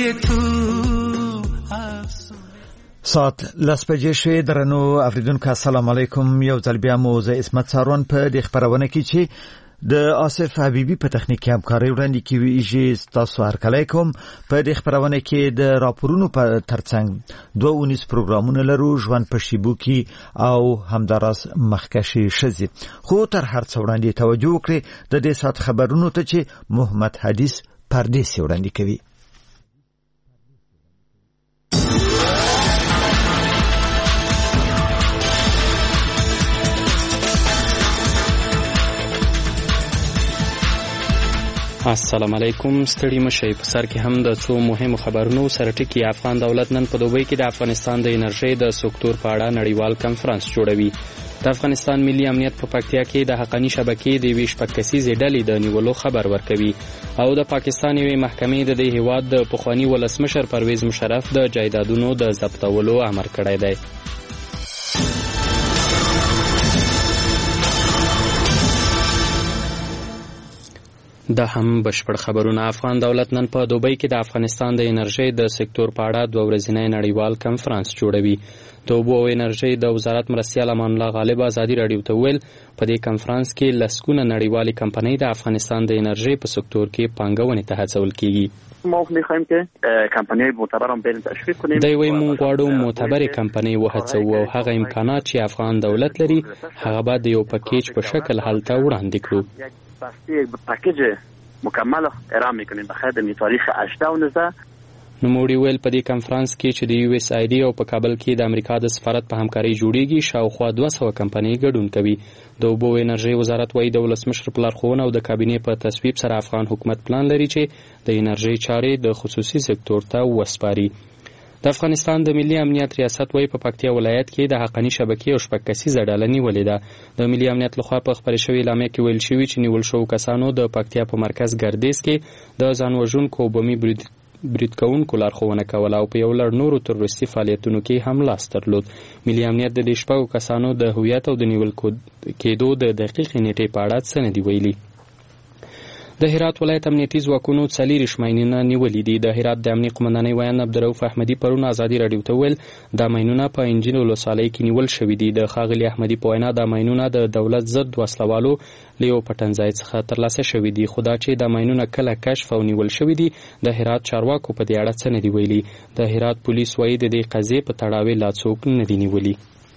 ساعت لس بجې شوې. درنو اوریدونکو السلام علیکم. یو ځل بیا مو زه عصمت سارون په دې خبرونه کې چې د آصف حبیبي په تخنیکي همکارۍ وړاندې کیږي تاسو هرکلی کوم. په دې خبرونه کې د راپورونو په ترڅنګ 2 پروګرامونه لرو، ژوند په شیبو کې او همداراز مخکشي ښځې. خو تر هر څه وړاندې توجه وکړئ د دې ساعت خبرونو ته چې محمد حدیث پردیسي وړاندې کوي. السلام علیکم. ستړي مشئ. په سر کې هم د څو مهمو خبرونو سره ټکی. افغان دولت نن په دوبۍ کې د افغانستان د انرژۍ د سکتور په اړه نړیوال کنفرانس جوړوي. د افغانستان ملي امنیت په پکتیا کې د حقانی شبکې د 20 کسیزې ډلې د نیولو خبر ورکوي او د پاکستان یوې محکمې د دې هیواد د پخوانی ولسمشر پرویز مشرف د جایدادونو د ضبطولو امر کړی دی. دا هم بشپړ خبرونه. افغان دولت نن په دوبۍ کې د افغانستان د انرژۍ د سکتور په اړه 2 ورځنی نړیوال کنفرانس جوړوي. د اوبو او انرژۍ د وزارت مرستیال امان الله غالب ازادي راډیو ته ویل په دې کنفرانس کې لسګونه نړیوالې کمپنۍ د افغانستان د انرژۍ په سکتور کې پانګونې ته هڅول کیږي. ما می‌خوایم که کمپنی‌های معتبر هم بریم تشویق کنیم. دوی وایي موږ غواړو معتبرې کمپنۍ وهڅوو او هغه امکانات چې افغان دولت لري هغه به د یو پکیج په شکل هلته وړاندې کړو. یک پکیج مکمل ارائه میکنیم بخیر د تاریخ 18 نوموړي ویل په دې کنفرانس کې چې د USAID او په کابل کې د امریکا د سفارت په همکارۍ جوړیږي شاوخوا 200 کمپنۍ ګډون کوي. د اوبو او انرژۍ وزارت وایي د ولسمشر په لارښوونه او د کابینې په تصویب سره افغان حکومت پلان لري چې د انرژۍ چارې د خصوصي سکتور ته وسپاري. د افغانستان د ملي امنیت ریاست وایي په پکتیا ولایت کې د حقانی شبکې او 20 کسیزه ډله نیولې ده. د ملي امنیت لخوا په خبري شوې اعلامیه کې ویل شوی چې نیول شو کسانو د پکتیا په مرکز ګردیز کې د ځان وژونکو بمي برید کوونکو لارښوونه کوله او په یو لړ نورو تروریستي فعالیتونو کې هم لاس درلود. ملي امنیت د دې 20 کسانو د هویت او د نیول کېدو د دقیقې نیټې په اړه څه نه دی ویلي. د هرات ولایت امنیتي ځواکونو 40 ماینونه نیولې دي. د هرات د امنیت قومندانۍ ویان عبدالرؤف احمدي پرون ازادي راډیو ته ویل دا ماینونه په انجین ولسوالۍ کې نیول شوي دي. د ښاغلي احمدي په وینا دا ماینونه د دولت ضد وسلوالو له یو پټنځای څخه ترلاسه شوي دي. خو دا چې دا ماینونه کله کشف او نیول شوي دي د هرات چارواکو په دې اړه څه نه دی ویلي. د هرات پولیس وایي د دې قضیې په تړاو لا څوک نه دی نیولي.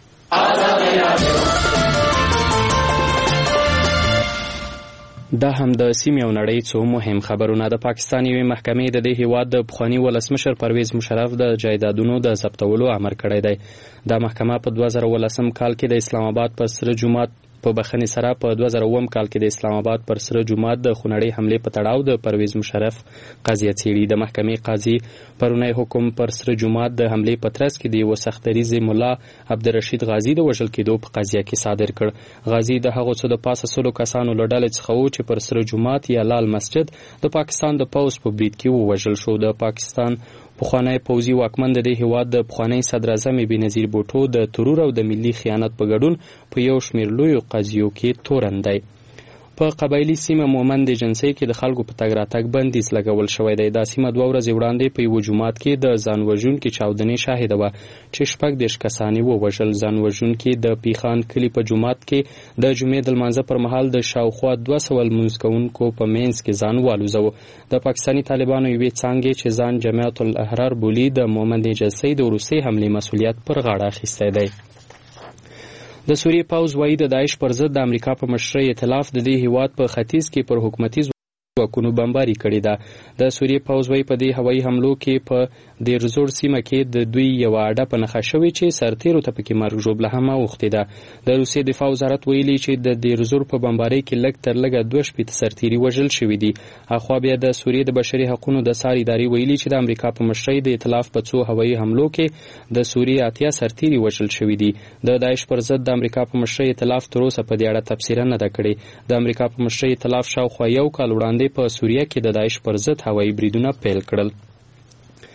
دا هم د سیمې او نړۍ څو مهم خبرونه. د پاکستان یوې محکمې د دې هیواد د پخوانی ولسمشر پرویز مشرف د جایدادونو د ضبطولو امر کړی دی. دا محکمه په 2018 کال کې د اسلام آباد په سره جومات په بخښنې سره په 2009 کال کې د اسلام آباد پر سره جومات د خونړۍ حملې په تړاو د پرویز مشرف قضیه څېړي. د محکمې قاضي پرونی حکم پر سره جومات د حملې په ترڅ کې د یو سختریز مولا عبدالرشید غازی د وژل کېدو په قضیه کې صادر کړ. غازی د هغو څه د پاسه 100 کسانو له ډلې څخه و چې پر سره جومات یا لال مسجد د پاکستان د پوځ په برید کې ووژل شو. د پاکستان پخوانی پوځي واکمن د دې هیواد د پخوانی صدر اعظم بېنظیر بوټو د ترور او د ملي خیانت په ګډون په یو شمېر لویو قضیو کې تورن دی. په قبایلي سیمه مومند جنسۍ کې د خلکو په تګ راتګ بندیز لګول شوی دی. دا سیمه 2 ورځې وړاندې په یو جومات کې د ځان وژونکي چاودنې شاهده وه چې 16 کسان یې ووژل. ځان وژونکي د پیخان کلي په جومات کې د جمعې د لمانځه پر مهال د شاوخوا 200 لمونځ کوونکو په منځ کې ځان والوزاوه. د پاکستاني طالبانو یوې څانګې چې ځان جمعیت الاحرار بولي د مومند جنسۍ د وروستۍ حملې مسؤلیت پر غاړه اخیستی دی. د سوریې پوځ وایي د داعش پر ضد د امریکا په مشرۍ ائتلاف د دې هیواد په ختیځ کې پر حکومتي ځواکونو بمباري کړې ده. د سوریې پوځ وایي په دې هوایي حملو کې په دیرزور سیمه کې د دوی یو اډه په نښه شوې چې سرتیرو ته پکې مرګ ژوبله هم اوښتې ده. د روسیې دفاع وزارت ویلي چې د دیرزور په بمبارۍ کې لږ تر لږه 2 سرتیري وژل شوي دي. اخوا بیا د سوریې د بشري حقوقو د څار ادارې ویلي چې د امریکا په مشرۍ د ائتلاف په څو هوایي حملو کې د سوریې 80 سرتیري وژل شوي دي. د داعش پر ضد د امریکا په مشرۍ ائتلاف تر اوسه په دې اړه تبصره نه ده کړې. د امریکا په مشرۍ ائتلاف شاوخوا 1 کال وړاندې په سوریه کې د داعش پر ضد هوایي بریدونه پیل کړل.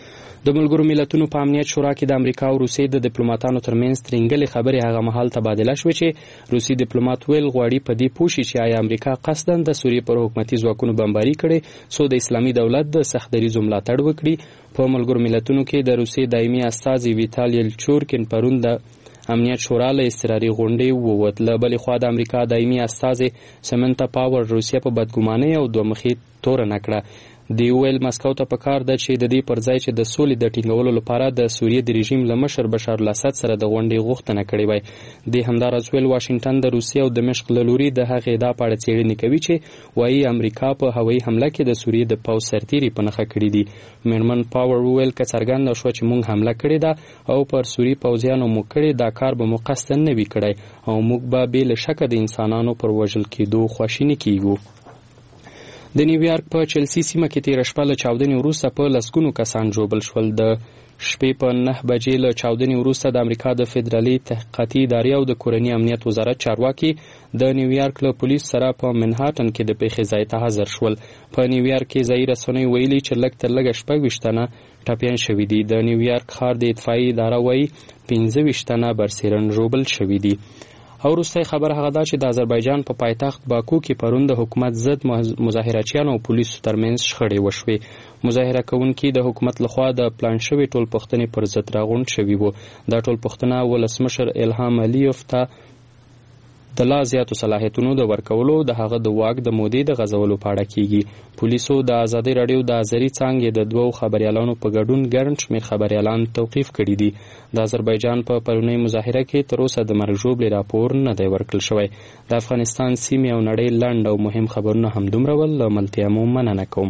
د ملګرو ملتونو په امنیت شورا کې د امریکا او روسیې د ډیپلوماټانو ترمنځ ترنګلې خبرې هغه مهال تبادله شوې چې روسي ډیپلوماټ ویل غواړي په دې پوه شي چې آیا امریکا قصداً د سوریې پر حکومتي ځواکونو بمباري کړې څو د اسلامي دولت د سخت دریځو ملاتړ وکړي. په ملګرو ملتونو کې د روسیې دایمي استازي ویتالي چورکین پرون د امنیت شورا له اضطراري غونډې ووت. له بلې خوا د امریکا دایمي استازي سمنتا پاور روسیه په بدګمانۍ او دومخي تورنه کړه. دی ویل مسکو ته پکار ده چې د دې پر ځای چې د سولې د ټینګولو لپاره د سوریې د رژیم له مشر بشار الاسد سره د غونډې غوښتنه کړې وای. د همدارس ویل واشنگټن د روسیې او دمشق له لوري د هغې ادعا په اړه څېړنې کوي چې وایي امریکا په هوایي حمله کې د سوریې د پوځ سرتیري په نښه کړي دي. میرمن پاور ویل که څرګنده شوه چې موږ حمله کړې ده او پر سوري پوځیانو موږ کړې دا کار به مو قصداً نه وي کړی او موږ به بې له شکه د انسانانو پر وژل کېدو خواشیني کیږو. د نیویارک په چلسي سیمه کې تېره شپه له چاودنې وروسته په لسګونو کسان ژوبل شول. د شپې په 9 بجې له چاودنې وروسته د امریکا د فدرالي تحقیقاتي ادارې او د کورني امنیت وزارت چارواکي د نیویارک له پولیس سره په منهاټن کې د پیښې ځای ته حاضر شول. په نیویارک کې ځایي رسنیو ویلي چې لږ تر لږه 26 تنه ټپیان شوي دي. د نیویارک ښار د اطفایي اداره وایي 25 تنه برسېرن ژوبل شوي دي. او وروستی خبر هغه دا چې د آذربایجان په پایتخت باکو کې پرون د حکومت ضد مظاهرچیانو او پولیسو ترمنځ شخړې وشوې. مظاهره کوونکي د حکومت لخوا د پلان شوې ټولپوښتنې پر ضد راغونډ شوي وو. دا ټولپوښتنه ولسمشر الهام علیف ته د لا زیاتو صلاحیتونو د ورکولو د هغه د واک د مودې د غځولو په اړه کیږي. پولیسو د ازادي راډیو د آذري څانګې د 2 خبريالانو په ګډون ګڼ شمېر خبريالان توقیف کړي دي. د آذربایجان په پرونۍ مظاهره کې تر اوسه د مرګ ژوبلې راپور نه دی ورکړل شوی. د افغانستان سیمې او نړۍ لنډ او مهم خبرونه همدومره ول. له ملتیا مو مننه کوم.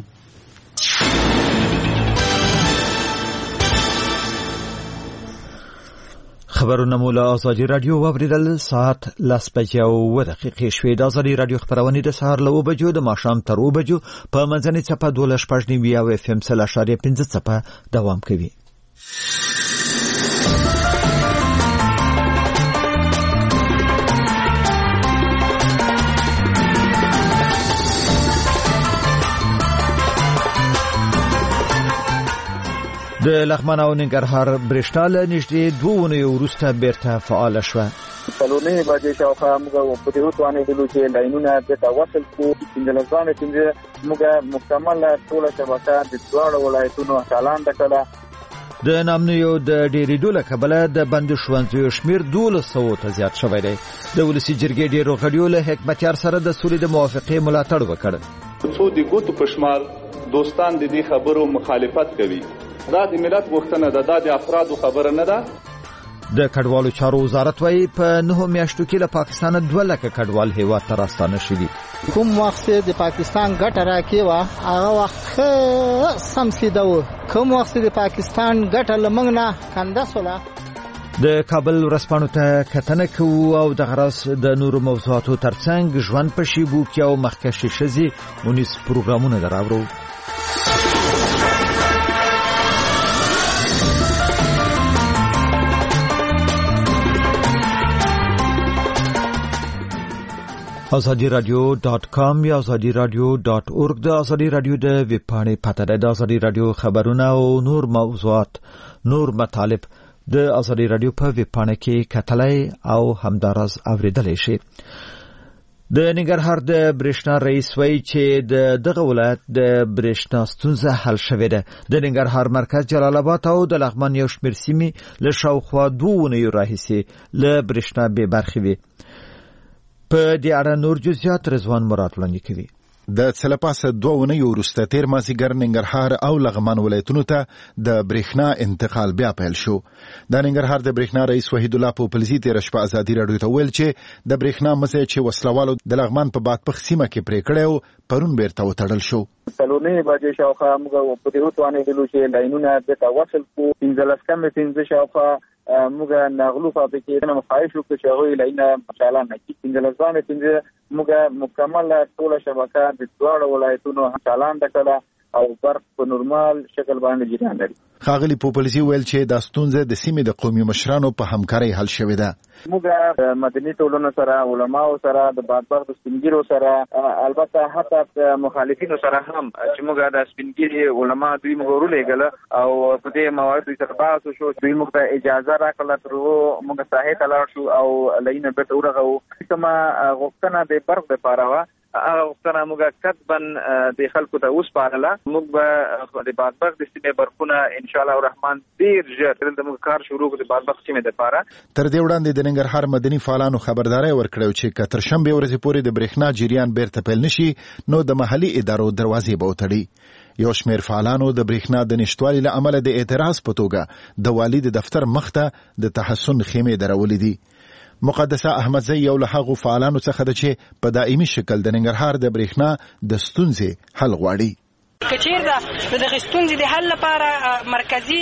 خبرونه مو له ازادي راډیو واوریدل. ساعت 10:02 شوې. د ازادي راډیو خبرونه د سهار له 9 بجو د ماښام تر 2 بجو په منځنۍ څپه 12.9 او FM 0.5 څپه دوام کوي. د لغمان او ننګرهار برېښنا له نږدې 2 اونیو وروسته بیرته فعاله شوه. څلورنۍ بجې شاوخوا موږ په دې وتوانېدلو چې لاینونه بیرته وصل کړو. 15 موږ مکمل ټوله شبکه د دواړو ولایتونو چالان کړه. د نامنیو د ډېرېدو له کبله د بندو ښوونځیو شمېر 1200 ته زیات شوی دی. د ولسي جرګې ډېرو غړیو له حکمتیار سره د سولې د موافقې ملاتړ وکړ. څو د ګوتو په شمار دوستان د دې خبرو مخالفت کوي. دا د ملت غوښتنه ده، دا د افرادو خبره نه ده. د کډوالو چارو وزارت وايي په 9 میاشتو کې له پاکستانه 2 لک کډوال هیواد ته راستانه شوي. کوم وخت د پاکستان ګټه راکې و هغه وخت سم سیده و. کوم وخت د پاکستان ګټه لمنګ نه کنده سوله. د کابل ورځپاڼو ته کتنه کوو او د غرض د نورو موضوعاتو ترڅنګ ژوند په شیبو کې او مخکښې ښځې 19 پروګرامونه دراوړو. azadiradio.com یا azadiradio.org د ازادي رادیو د ویب پاڼې پته ده. د ازادي رادیو خبرونه او نور موضوعات نور مطالب د ازادي رادیو په ویب پاڼه کې کتلای او همدارز اوریدلای شي. د ننګرهار د برېښنا رئیس وایي چې دغه ولایت د برېښنا ستونزه حل شوې ده. د ننګرهار مرکز جلال آباد او د لغمان یو شمېر سیمې له شاوخوا 2 اونیو راهیسې له برېښنا بې برخې وي. په دې اړه نور جزئیات رضوان مراد وړاندې کوي. د څلپاسه 2 اونیو وروسته تیر مازیګر ننګرهار او لغمان ولایتونو ته د برېښنا انتقال بیا پیل شو. د ننګرهار د برېښنا رئیس وحید الله پوپلزي تیر شپه ازادي راډیو ته ویل چې د برېښنا مسئله چې وسلوالو د لغمان په بادپخ سیمه کې پرې کړو پرون بیرته وتړل شو. څلورنۍ بجې شاوخوا موږ په دې وتوانېدلو چې لاینونه بیرته وصل کړو. 15 شاوخوا موږ نغلو فابریکې نه مخایش وکړو چې هغوی لاینه چالان نه کړي. موږ مکمل ټوله شبکه د دواړو ولایتونو چالان کړه او برق په نورمال شکل باندې جریان لري. ښاغلي پوپلزي ویل چې دا ستونزه د سیمې د قومي مشرانو په همکارۍ حل شوې ده. موږ مدني ټولنو سره، علماو سره، د بادبخ د سپینګیرو سره، البته حتی مخالفینو سره هم چې موږ د سپینګیري علما دوی موږ ورولېږل او په دې موارد سره بحث وشو. دوی موږ ته اجازه راکړه تر موږ ساحې ته لاړ شو او لینه بیرته ورغو. کومه غوښتنه د برق لپاره وه هغه غوښتنه موږ کتبن د خلکو ته وسپارله. موږ به د بادبخ د سیمې برقونه ان شاء الله الرحمن ډیر ژر د موږ کار شروع کړو د بادبخ سیمې لپاره. تر دې وړاندې د ننګرهار مدني فعالانو خبرداري ورکړه چې کتر شنبه ورځې پورې د برېښنا جریان بیرته پیل نشي نو د محلي ادارو دروازې به وتړي. یو شمېر فعالانو د برېښنا د نشټوالي له امله د اعتراض په توګه د والي د دفتر مخته د تحسن خیمې درولې دي. مقدسه احمدزی یو له هغو فعالانو څخه ده چې په دایمي شکل د ننګرهار د برېښنا د ستونزې حل غواړي. کچیر دا د غستونځ د حل لپاره مرکزی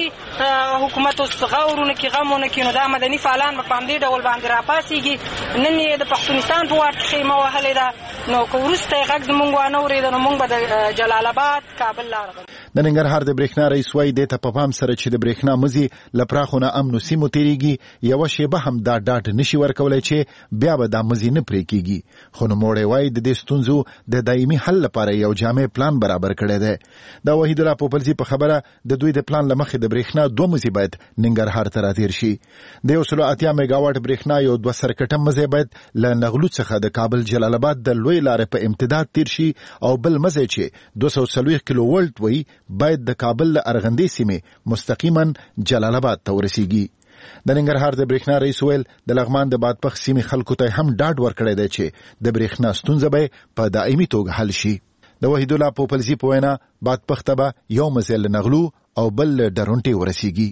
حکومت اوس غوړونه کې غمونه کې نو دا مدني فعالان په باندې ډول باندې راپاسيږي. نن د پښتونستان په واټ خیمه وهلې ده نو کوورسته غږ زمونږ وانه ورید نو موږ به د جلال آباد کابل لاړو. د ننګرهار د برېښنا رئیس وایي دې ته په پام سره چې د برېښنا مزي لپراخونه امنو سیمو تیریږي یو شیبه هم دا ډاټ نشي ورکولای چې بیا به دا مزي نه پرې کیږي. خو نو موړې وایي د دې ستونزو د دایمي حل لپاره یو جامع پلان برابر کړی دی. دا وحید الله پوپلزي په خبره د دوی د پلان لمخې د برېښنا 2 مزي باید ننګرهار ته راتیر شي. د 180 میگاواټ برېښنا یو 2 سرکټه مزي باید له نغلو څخه د کابل جلال آباد د لوی لارې په امتداد تیر شي او بل مزي چې 240 کیلو ولټ وي باید د کابل له ارغندې سیمې مستقیما جلال آباد ته ورسیږي. د ننګرهار د برېښنا رئیس ویل د لغمان د بادپخ سیمې خلکو ته هم ډاډ ورکړی دی چې د برېښنا ستونزه به په دایمي توګه حل شي. د وحید الله پوپلزي په وینا بادپخ ته به یو مزي له نغلو او بل له ډرونټې ورسیږي.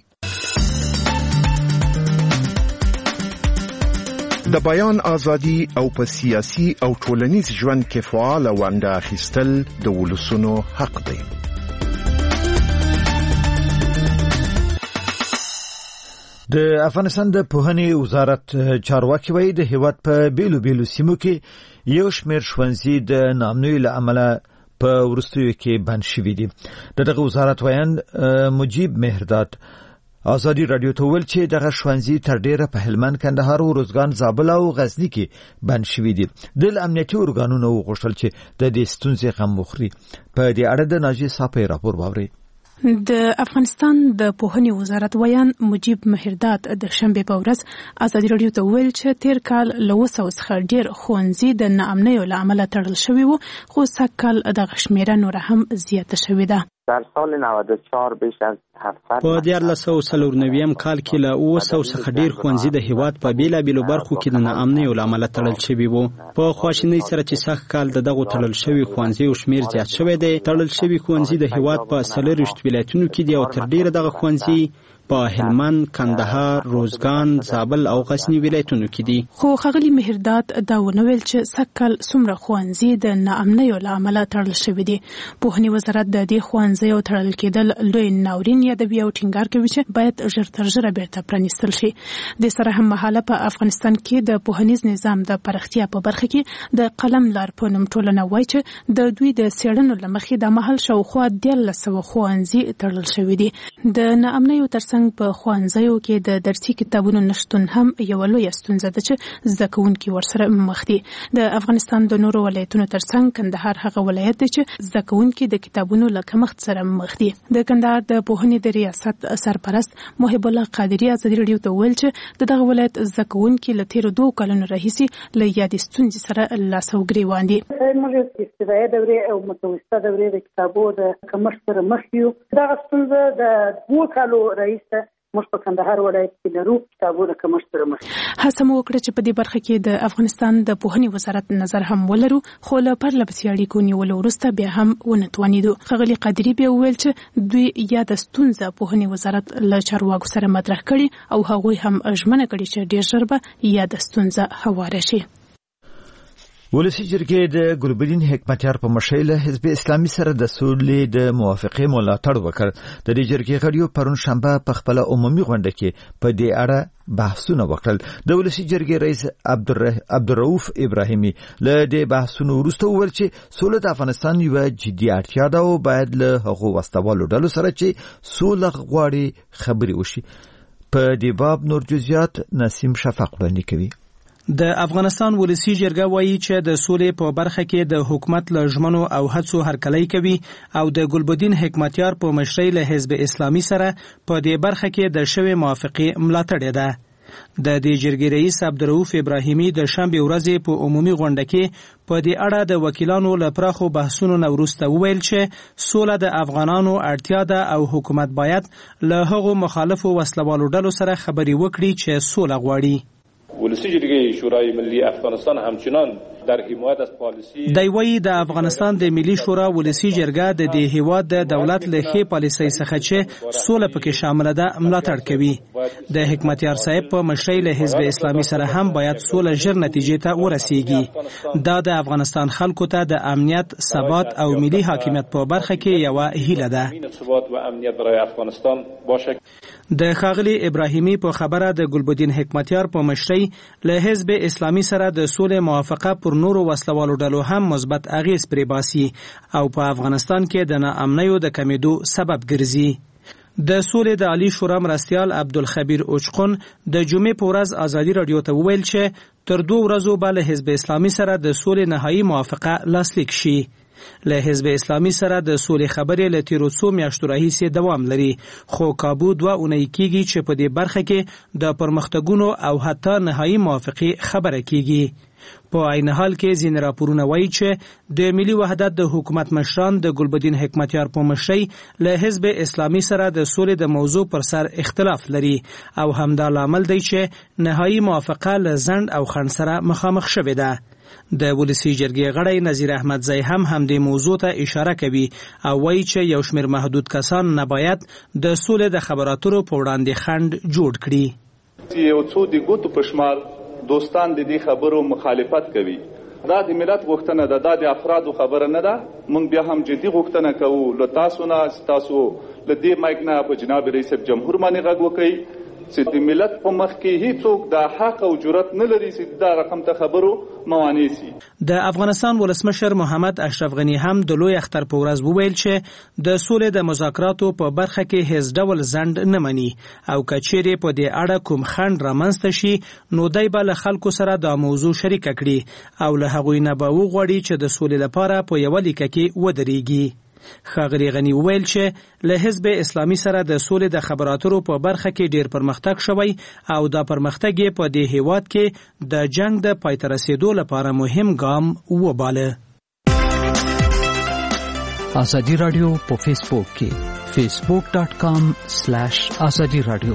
د بیان ازادي او په سیاسي او ټولنیز ژوند کې فعال ونډه اخیستل د ولسونو حق دی. د افغانستان د پوهنې وزارت چارواکي وایي د هیواد په بیلو بیلو سیمو کې یو شمېر ښوونځي د ناامنیو له امله په وروستیو کې بند شوي دي. دغه وزارت وایي مجیب مهرداد ازادي رادیو ته ویل چې دغه ښوونځي تر ډیره په هلمند، کندهار، روزګان، زابل او غزنی کې بند شوي دي. د امنیتي ارګانونو وغوښتل چې د دې ستونزې غم وخوري. په دې اړه د ناجیه صافی راپور واورئ. د افغانستان د پوهنې وزارت ویان مجیب مهرداد د شنبه په ورځ ازادي رادیو ته ویل چې تیر کال له 200 څخه ډیر ښوونځي د ناامنیو له امله تړل شوي وو، خو سږکال دغه شمیره نور هم زیاته شوې ده. در سال 94 بیش از 700 په 1994 کال کې له 200 څخه ډیر ښوونځي د هیواد په بیلابیلو برخو کې د ناامنیو له امله تړل شوي وو. په خواشینۍ سره چې سږ کال دغه تړل شوي ښوونځي شمیر زیات شوی دی. تړل شوي ښوونځي د هیواد په 40 ولایتونو کې دي او تر ډیره دغه ښوونځي په هلمند، کندهار، روزګان، زابل او غزنی ولایتونو کې دي. خو ښاغلي مهرداد دا ونویل چې سږکال څومره ښوونځي د ناامنیو له امله تړل شوي دي. پوهنې وزارت د دې ښوونځیو تړل کېدل لوی ناورین یادوي او ټینګار کوي چې باید ژر تر ژره بیرته پرانیستل شي. د سره هم مهاله په افغانستان کې د پوهنیز نظام د پراختیا په برخه کې د قلم لار په نوم ټولنه وایي چې د دوی د څېړنو له مخې د مهال شاوخوا 1300 ښوونځي تړل شوي دي. د ناامنیو ترڅنګ په ښوونځیو کې د درسي کتابونو نشتون هم یو لوی ستونزه ده چې زده کوونکي ورسره مخ دي. د افغانستان د نورو ولایتونو ترڅنګ کندهار هغه ولایت دی چې زده کوونکي د کتابونو له کمښت سره مخ دي. د کندهار د پوهنې د ریاست سرپرست محب الله قادری ازادي رادیو ته ویل چې دغه ولایت زده کوونکي له تیرو 2 کلونو راهیسې له یادې ستونزې سره لاس او ګریوان دي. موږ ابتدایي دورې او متوسطه دورې د کتابونو د کمښت سره مخ یو. دغه ستونزه د 2 کالو راهیسې موږ په کندهار ولایت کې لرو کتابونه کمښت سره مخ. هڅه مو وکړه چې په دې برخه کې د افغانستان د پوهنې وزارت نظر هم ولرو، خو له پرلپسې اړیکو نیولو وروسته بیا هم ونه توانېدو. ښاغلي قادري بیا وویل چې دوی یاده ستونزه پوهنې وزارت له چارواکو سره مطرح کړي او هغوی هم ژمنه کړې چې ډېر ژر به یاده ستونزه هواره شي. ولسی جرګې د ګلبدین حکمتیار په مشرۍ له حزب اسلامي سره د سولې د موافقې ملاتړ وکړ. د دې جرګې غړیو پرون شنبه په خپل عمومي غونډه کې په دې اړه بحثونه وکړل. د ولسی جرګې رئیس عبدالرؤف ابراهیمي له دې بحثونو وروسته وویل چې سوله د افغانستان یوه جدي اړتیا ده او باید له هغو وسلوالو ډلو سره چې سوله غواړي خبرې وشي. په دې باب نور جزئیات نسیم شفق وړاندې کوي. د افغانستان ولسی جرګه وایي چې د سولې په برخه کې د حکومت له ژمنو او هڅو هرکلی کوي او د ګلبدین حکمتیار په مشرۍ له حزب اسلامي سره په دې برخه کې د شوې موافقې ملاتړ ده. د دې جرګې رئیس عبدالرؤف ابراهیمي د شنبې ورځې په عمومي غونډه کې په دې اړه د وکیلانو له پراخو بحثونو نه وروسته وویل چې سوله د افغانانو اړتیا ده او حکومت باید له هغو مخالفو وسلوالو ډلو سره خبرې وکړي چې سوله غواړي. ولسی جرګې شورای ملی افغانستان همچنان در حمایت از پالیسی دی وایي د افغانستان د ملي شورا ولسی جرګه د دې هیواد د دولت له ښې پالیسۍ څخه چې سوله پکې شامله ده ملاتړ کوي. د حکمتیار صاحب په مشرۍ له حزب اسلامي سره هم باید سوله ژر نتیجې ته ورسیږي. دا د افغانستان خلکو ته د امنیت، ثبات او ملي حاکمیت په برخه کې یوه هیله ده. د ښاغلي ابراهیمي په خبره د ګلبدین حکمتیار په مشرۍ له حزب اسلامي سره د سولې موافقه پر نورو وسلوالو ډلو هم مثبت اغیز پرې باسي او په افغانستان کې د ناامنیو د کمیدو سبب ګرځي. د سولې د عالی شورا مرستیال عبدالخبیر اوچقون د جمعې په ورځ ازادي راډیو ته وویل چې تر 2 ورځو به له حزب اسلامي سره د سولې نهایي موافقه لاسلیک شي. له حزب اسلامي سره د سولې خبرې له تیرو څو میاشتو راهیسې دوام لري، خو کابو 2 اونۍ کېږي چې په دې برخه کې د پرمختګونو او حتی نهایي موافقې خبره کېږي. په عین حال کې ځینې راپورونه وایي چې د ملي وحدت د حکومت مشران د ګلبدین حکمتیار په مشرۍ له حزب اسلامي سره د سولې د موضوع پر سر اختلاف لري او همدا لامل دی چې نهایي موافقه له ځنډ او خنډ سره مخامخ شوې ده. د ولسی جرګې غړی نظیر احمدزی هم همدې موضوع ته اشاره کوي او وایي چې یو شمېر محدود کسان نباید د سولې د خبراتو په وړاندې خنډ جوړ کړي. یو څو د ګوتو په شمار دوستان د دې خبرو مخالفت کوي. دا د ملت غوښتنه ده، دا د افرادو خبره نه ده. موږ بیا هم جدي غوښتنه کوو له تاسو نه، تاسو له دې مایک نه په جناب رئیس جمهور باندې غږ وکړئ چې د ملت په مخ کې هیڅوک د حق او جرأت نه لري چې دا رقم ته خبرو موانع سي. د افغانستان ولسمشر محمد اشرف غنی هم د لوی اختر په ورځ وویل چې د سولې د مذاکراتو په برخه کې هیڅ ډول ځنډ نه مني او کچېرې په دې اړه کوم خنډ رامنځته شي نو دی به له خلکو سره دا موضوع شریکه کړي او له هغوی نه به وغواړي چې د سولې لپاره په یوه لیکه کې ودرېږي. ښاغلي غنی وویل چې له حزب اسلامي سره د سولې د خبراتو په برخه کې ډیر پرمختګ شوی او دا پرمختګ یې په دې هیواد کې د جنگ د پای ته رسیدو لپاره مهم ګام وباله. ازادي رادیو په فیسبوک کې facebook.com/azadi radio.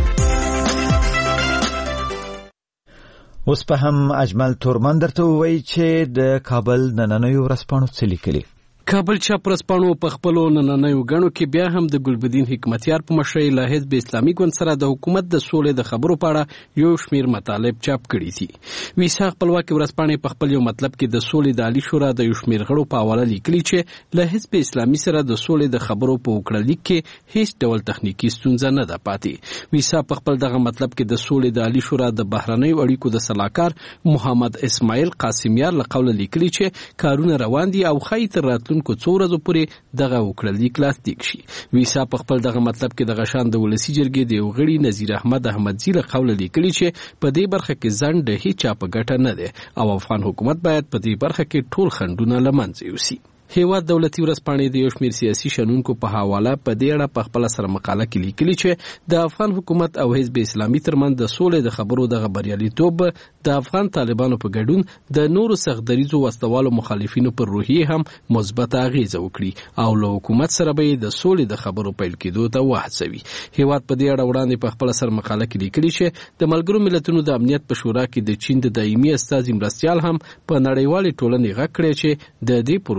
اوس په هم اجمل تورمان درته وایي چې د کابل نننیو ورځپاڼو څه لیکلي. کابل چاپ ورځپاڼو په خپلو نننیو ګڼو کې بیا هم د ګلبدین حکمتیار په مشرۍ له حزب اسلامي ګوند سره د حکومت د سولې د خبرو په اړه یو شمېر مطالب چاپ کړي دي. ویسا خپلواکي ورځپاڼې په خپل یو مطلب کې د سولې د عالی شورا د یو شمېر غړو په حواله لیکلي چې له حزب اسلامي سره د سولې د خبرو په وکړلیک کې هیڅ ډول تخنیکی ستونزه نه ده پاتې. ویسا په خپل دغه مطلب کې د سولې د عالی شورا د بهرنیو اړیکو د سلاکار محمد اسماعیل قاسمیار له قوله لیکلي چې کارونه روان دي او ښایي تر راتلونکو څو ورځو پورې دغه وکړلیک لاسلیک شي. ویسا په خپل دغه مطلب کې د غشان د ولسی جرګې د یو غړي نظیر احمد احمدزي له قوله لیکلي چې په دې برخه کې ځنډ د هیڅ چا په ګټه نه دی او افغان حکومت باید په دې برخه کې ټول خنډونه له منځه یوسي. هیواد دولتي ورځپاڼې د یو شمېر سیاسي شنونکو په حواله په دې اړه په خپله سره مقاله کې لیکلي چې د افغان حکومت او حزب اسلامي ترمنځ د سولې د خبرو دغه بریالیتوب د افغان طالبانو په ګډون د نورو سختدریځو وسلوالو مخالفینو پر روحیې هم مثبت اغیزه وکړي او له حکومت سره به د سولې د خبرو پیل کېدو ته وهڅوي. هیواد په دې اړه وړاندې په خپله سره مقاله کې لیکلي چې د ملګرو ملتونو د امنیت په شورا کې د چین د دایمي استازي مرستیال هم په نړیوالې ټولنې غږ کړی چې د دې پروسې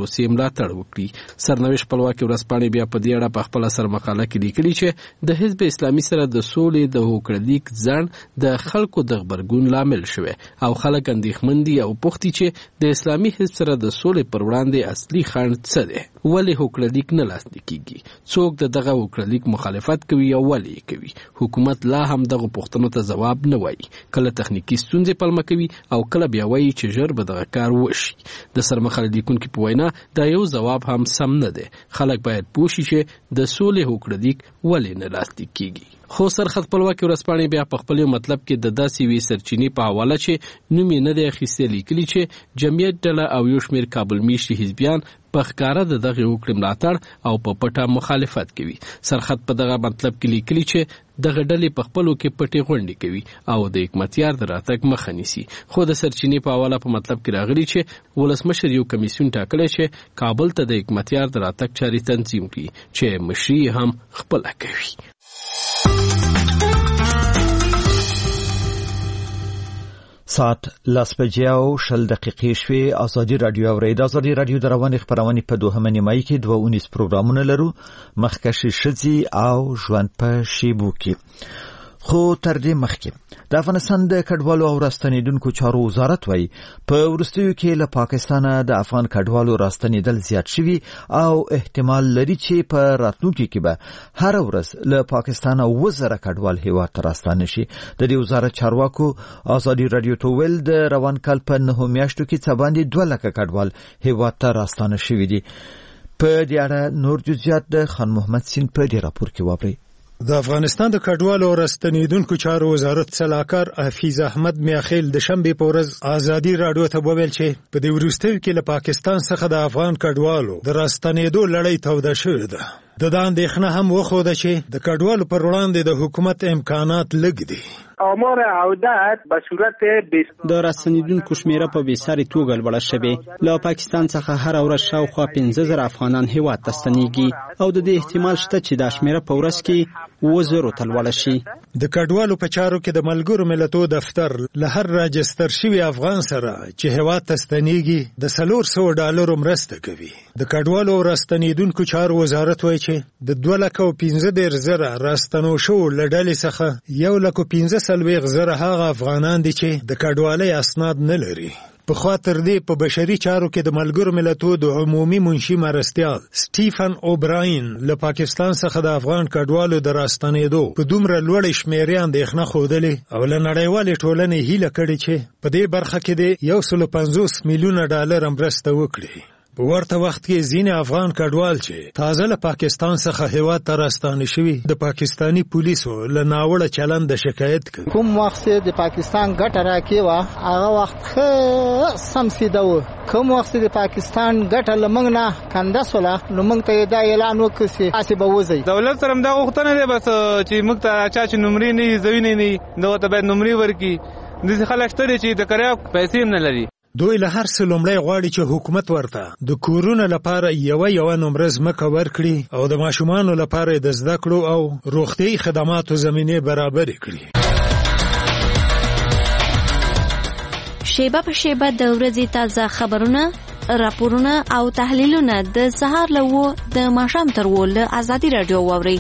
ملاتړ وکړي. سرنوشت خپلواکي ورځپاڼې بیا په دې اړه په خپله سرمقاله کې لیکلي چې د حزب اسلامي سره د سولې د هوکړلیک ځنډ د خلکو د غبرګون لامل شوی او خلک اندېښمن دي او پوښتي چې د اسلامي حزب سره د سولې پر وړاندې اصلي خنډ څه دی؟ ولې هوکړلیک نه لاسلیک کیږي؟ څوک د دغه هوکړلیک مخالفت کوي او ولې یې کوي؟ حکومت لا هم دغه پوښتنو ته ځواب نه وایي. کله تخنیکي ستونزې پلمه کوي او کله بیا وایي چې ژر به دغه کار وشي. د سرمقاله لیکونکي په وینا دا یو ځواب هم سم نه دی. خلک باید پوه شي چې د سولې هوکړلیک ولې نه لاسلیک کیږي. خو سرحد خپلواکي ورځپاڼې بیا په خپل مطلب کې د داسې وی سرچینې په حواله چې نوم یې نه دی اخیستی لیکلي چې جمعیت ډله او یو شمېر کابل میشتي حزبیان په ښکاره د دغې هوکړې ملاتړ او په پټه مخالفت کوي. سرحد په دغه مطلب کې لیکلي چې دغه ډلې په خپلو کې پټې غونډې کوي او د حکمتیار د راتګ مخه نیسي. خو د سرچینې په حواله په مطلب کې راغلي چې ولسمشر یو کمیسیون ټاکلی چې کابل ته د حکمتیار د راتګ چارې تنظیم کړي چې مشري هم خپله کوي. ساعت 10:10 شوې. ازادي رادیو اورید. ازادي رادیو د رواني خبرونه په دوهمه نیمایي کې 2 پروګرامونه لرو. مخکښي شذي او ژوند په شیبو کې. خو تر دې مخکې د افغانستان د کډوالو او راستنیدونکو چارو وزارت وایي په وروستیو کې له پاکستانه د افغان کډوالو راستنیدل زیات شوي او احتمال لري چې په راتلونکي کې به هر ورځ له پاکستانه 1000 کډوال هیواد ته راستانه شي. د دې وزارت چارواکو ازادي رادیو ته ویل د روان کال په 9 میاشتو کې څه باندې 2 لک کډوال هیواد ته راستانه شوي دي. په دې اړه نور جزئیات د خان محمد سین په دې راپور کې واورئ. د افغانستان د کډوالو او راستنیدونکو چارو وزارت سلاکار حفیظ احمد میاخیل د شنبه په ورځ ازادي رادیو ته وویل چې په دې وروستیو کې له پاکستان څخه د افغان کډوالو د راستنیدو لړۍ توده شوې ده. د اندېښنه هم وښوده چې د کډوالو پر وړاندې د حکومت امکانات لږ دي. آمار عودت به صورت د راستنیدونکو شمیره په بېساري توګه لوړه شوې. له پاکستان څخه هر ورځ شاوخوا 15000 افغانان هیواد ته ستنېږي او د دې احتمال شته چې دا شمیره په ورځ کې 1000 ته لوړه شي. د کډوالو په چارو کې د ملګرو ملتونو دفتر له هر راجستر شوی افغان سره چې هیواد ته ستنېږي د $400 مرسته کوي. د کډوالو او راستنیدونکو چارو وزارت وایي چې د 2,15,000 راستنو شو لړلې څخه 1,15,000 هغه افغانان دي چې د کډوالۍ اسناد نه لري. په خاطر دې په بشري چارو کې د ملګرو ملتونو د عمومي منشي مرستیال سټیفن اوبراین له پاکستان څخه د افغان کډوالو د راستنېدو په دومره لوړ شمیرې اندېښنه ښودلې او له نړیوالې ټولنې هیله کړې چې په دې برخه کې د $150 میلیونه مرسته وکړي. په ورته وخت کې ځینې افغان کډوال چې تازه له پاکستان څخه هیواد ته راستانه شوي د پاکستانی پولیسو له ناوړه چلند د شکایت کوي. کوم وخت د پاکستان ګټه راکې وه هغه وخت سم سیده و. کوم وخت د پاکستان ګټه له موږ نه کنده سوله نو موږ ته دا اعلان وکړ چې تاسې به وځئ. دولت سره همدا غوښتنه دی بس چې موږ ته چا چې نمرې نه وي زوینې نه وي دغه ته باید نمرې ورکړي. داسې خلک شته دي چې د کرایه پیسې هم نه لري. دوی له هر څه لومړی غواړي چې حکومت ورته د کورونو لپاره یوه نمره ځمکه ورکړي او د ماشومانو لپاره د زده کړو او روغتیايي خدماتو زمینې برابرې کړي. شیبه په شیبه د ورځې تازه خبرونه، راپورونه او تحلیلونه د سهار له 9 د ماښام تر 10 له ازادي رادیو واورئ.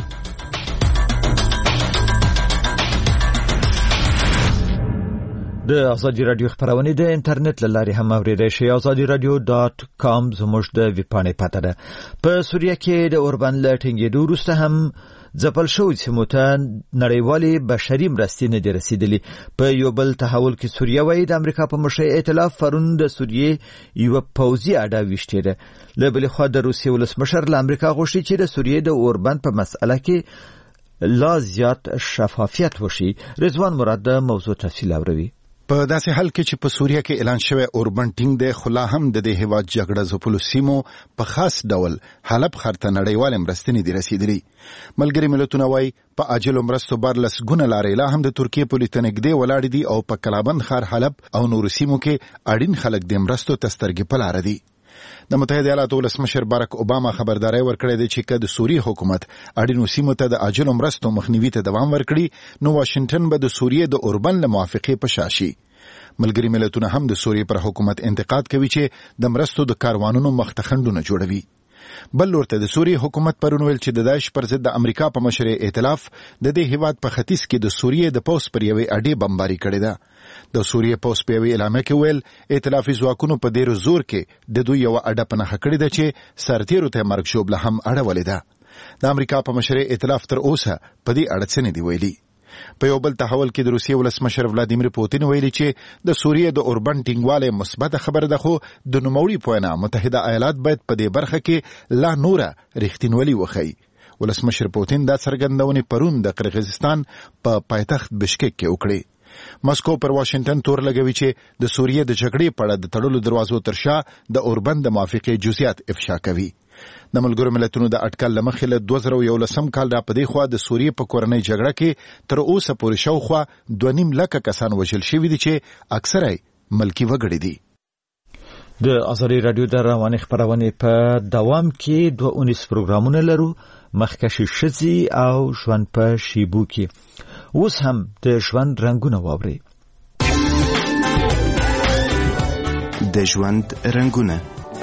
د ازادي رادیو خبرونه د انټرنیټ لارې هم اوریدای شئ. azadiradio.com زموږ د ویبپاڼې پته ده. په سوریه کې د اوربان له ټینګېدو وروسته هم ځپل شوي سیمو ته نړیوالې بشري مرستې نه دي رسېدلې. په یو بل تحول کې سوریه وایي د امریکا په مشرۍ ائتلاف پرون د سوریې یوه پوځي اډه ویشتې ده. له بلې خوا د روسیې ولسمشر له امریکا غوښتي چې د سوریې د اوربان په مسئله کې لا زیات شفافیت وشي. رضوان مراد د موضوع تفصیل اوروي. په داسې حال کې چې په سوریه کې اعلان شوی اوربن ټینګ دی خو لا هم د دې هیواد جګړه ځپلو سیمو په خاص ډول حلب ښار ته نړیوالې مرستې نه دي رسېدلې. ملګري ملتونه وایي په عاجلو مرستو 12 ګونه لارې لا هم د ترکیې پولې ته نږدې ولاړې دي او په کلابند ښار حلب او نورو سیمو کې اړین خلک د مرستو ته سترګې په لاره دي. د متحده ایالاتو ولسمشر بارک اوباما خبرداري ورکړې ده چې که د سوریې حکومت اړینو سیمو ته د عاجلو مرستو مخنیوي ته دوام ورکړي نو واشنگټن به د سوریې د اوربن له موافقې په شا شي. ملګري ملتونه هم د سوریې پر حکومت انتقاد کوي چې د مرستو د کاروانونو مختخندونه جوړوي. بل ورته د سوریې حکومت پرون ویل چې د داعش پر ضد د امریکا په مشر ائتلاف د دې هیواد په ختیځ کې د سوریې د پوس پر یوې اډې بمباري کړې ده. د سوریې پوس په یوې اعلامیه کې ویل ائتلافي ځواکونو په ډېر زور کې د دوی یو اډه په نښه کړې ده چې سرتیرو ته مرګ ژوبله هم اړولې ده. د امریکا په مشر ائتلاف تر اوسه په دې اړه څه نه دی ویلي. په یو بل تحول کې د روسیې ولسمشر ولادیمیر پوتین ویلي چې د سوریې د اوربن ټینګوالی مثبته خبره ده، خو د نوموړي په وینا متحده ایالات باید په دې برخه کې لا نوره رښتینولي وښيي. ولسمشر پوتین دا څرګندونې پرون د قرغیزستان په پایتخت بشکک کې وکړې. مسکو پر واشنگټن تور لګوي چې د سوریې د جګړې په اړه د تړلو دروازو تر شا د اوربن د موافقې جزئیات افشا کوي. د ملګرو ملتونو د اټکل لمخې له 2011 کال را پدې خوا د سوریې په کورنۍ جګړه کې تر اوسه پورې شاوخوا 2.5 لک کسان وژل شوي دي چې اکثره ملکی وګړي دي. د آزادي رادیو د رواني خبرونه په دوام کې 2 پروګرامونه لرو، مخکشي شذي او ژوند په شیبو کې. اوس هم د ژوند رنگونه واوري. د ژوند رنگونه.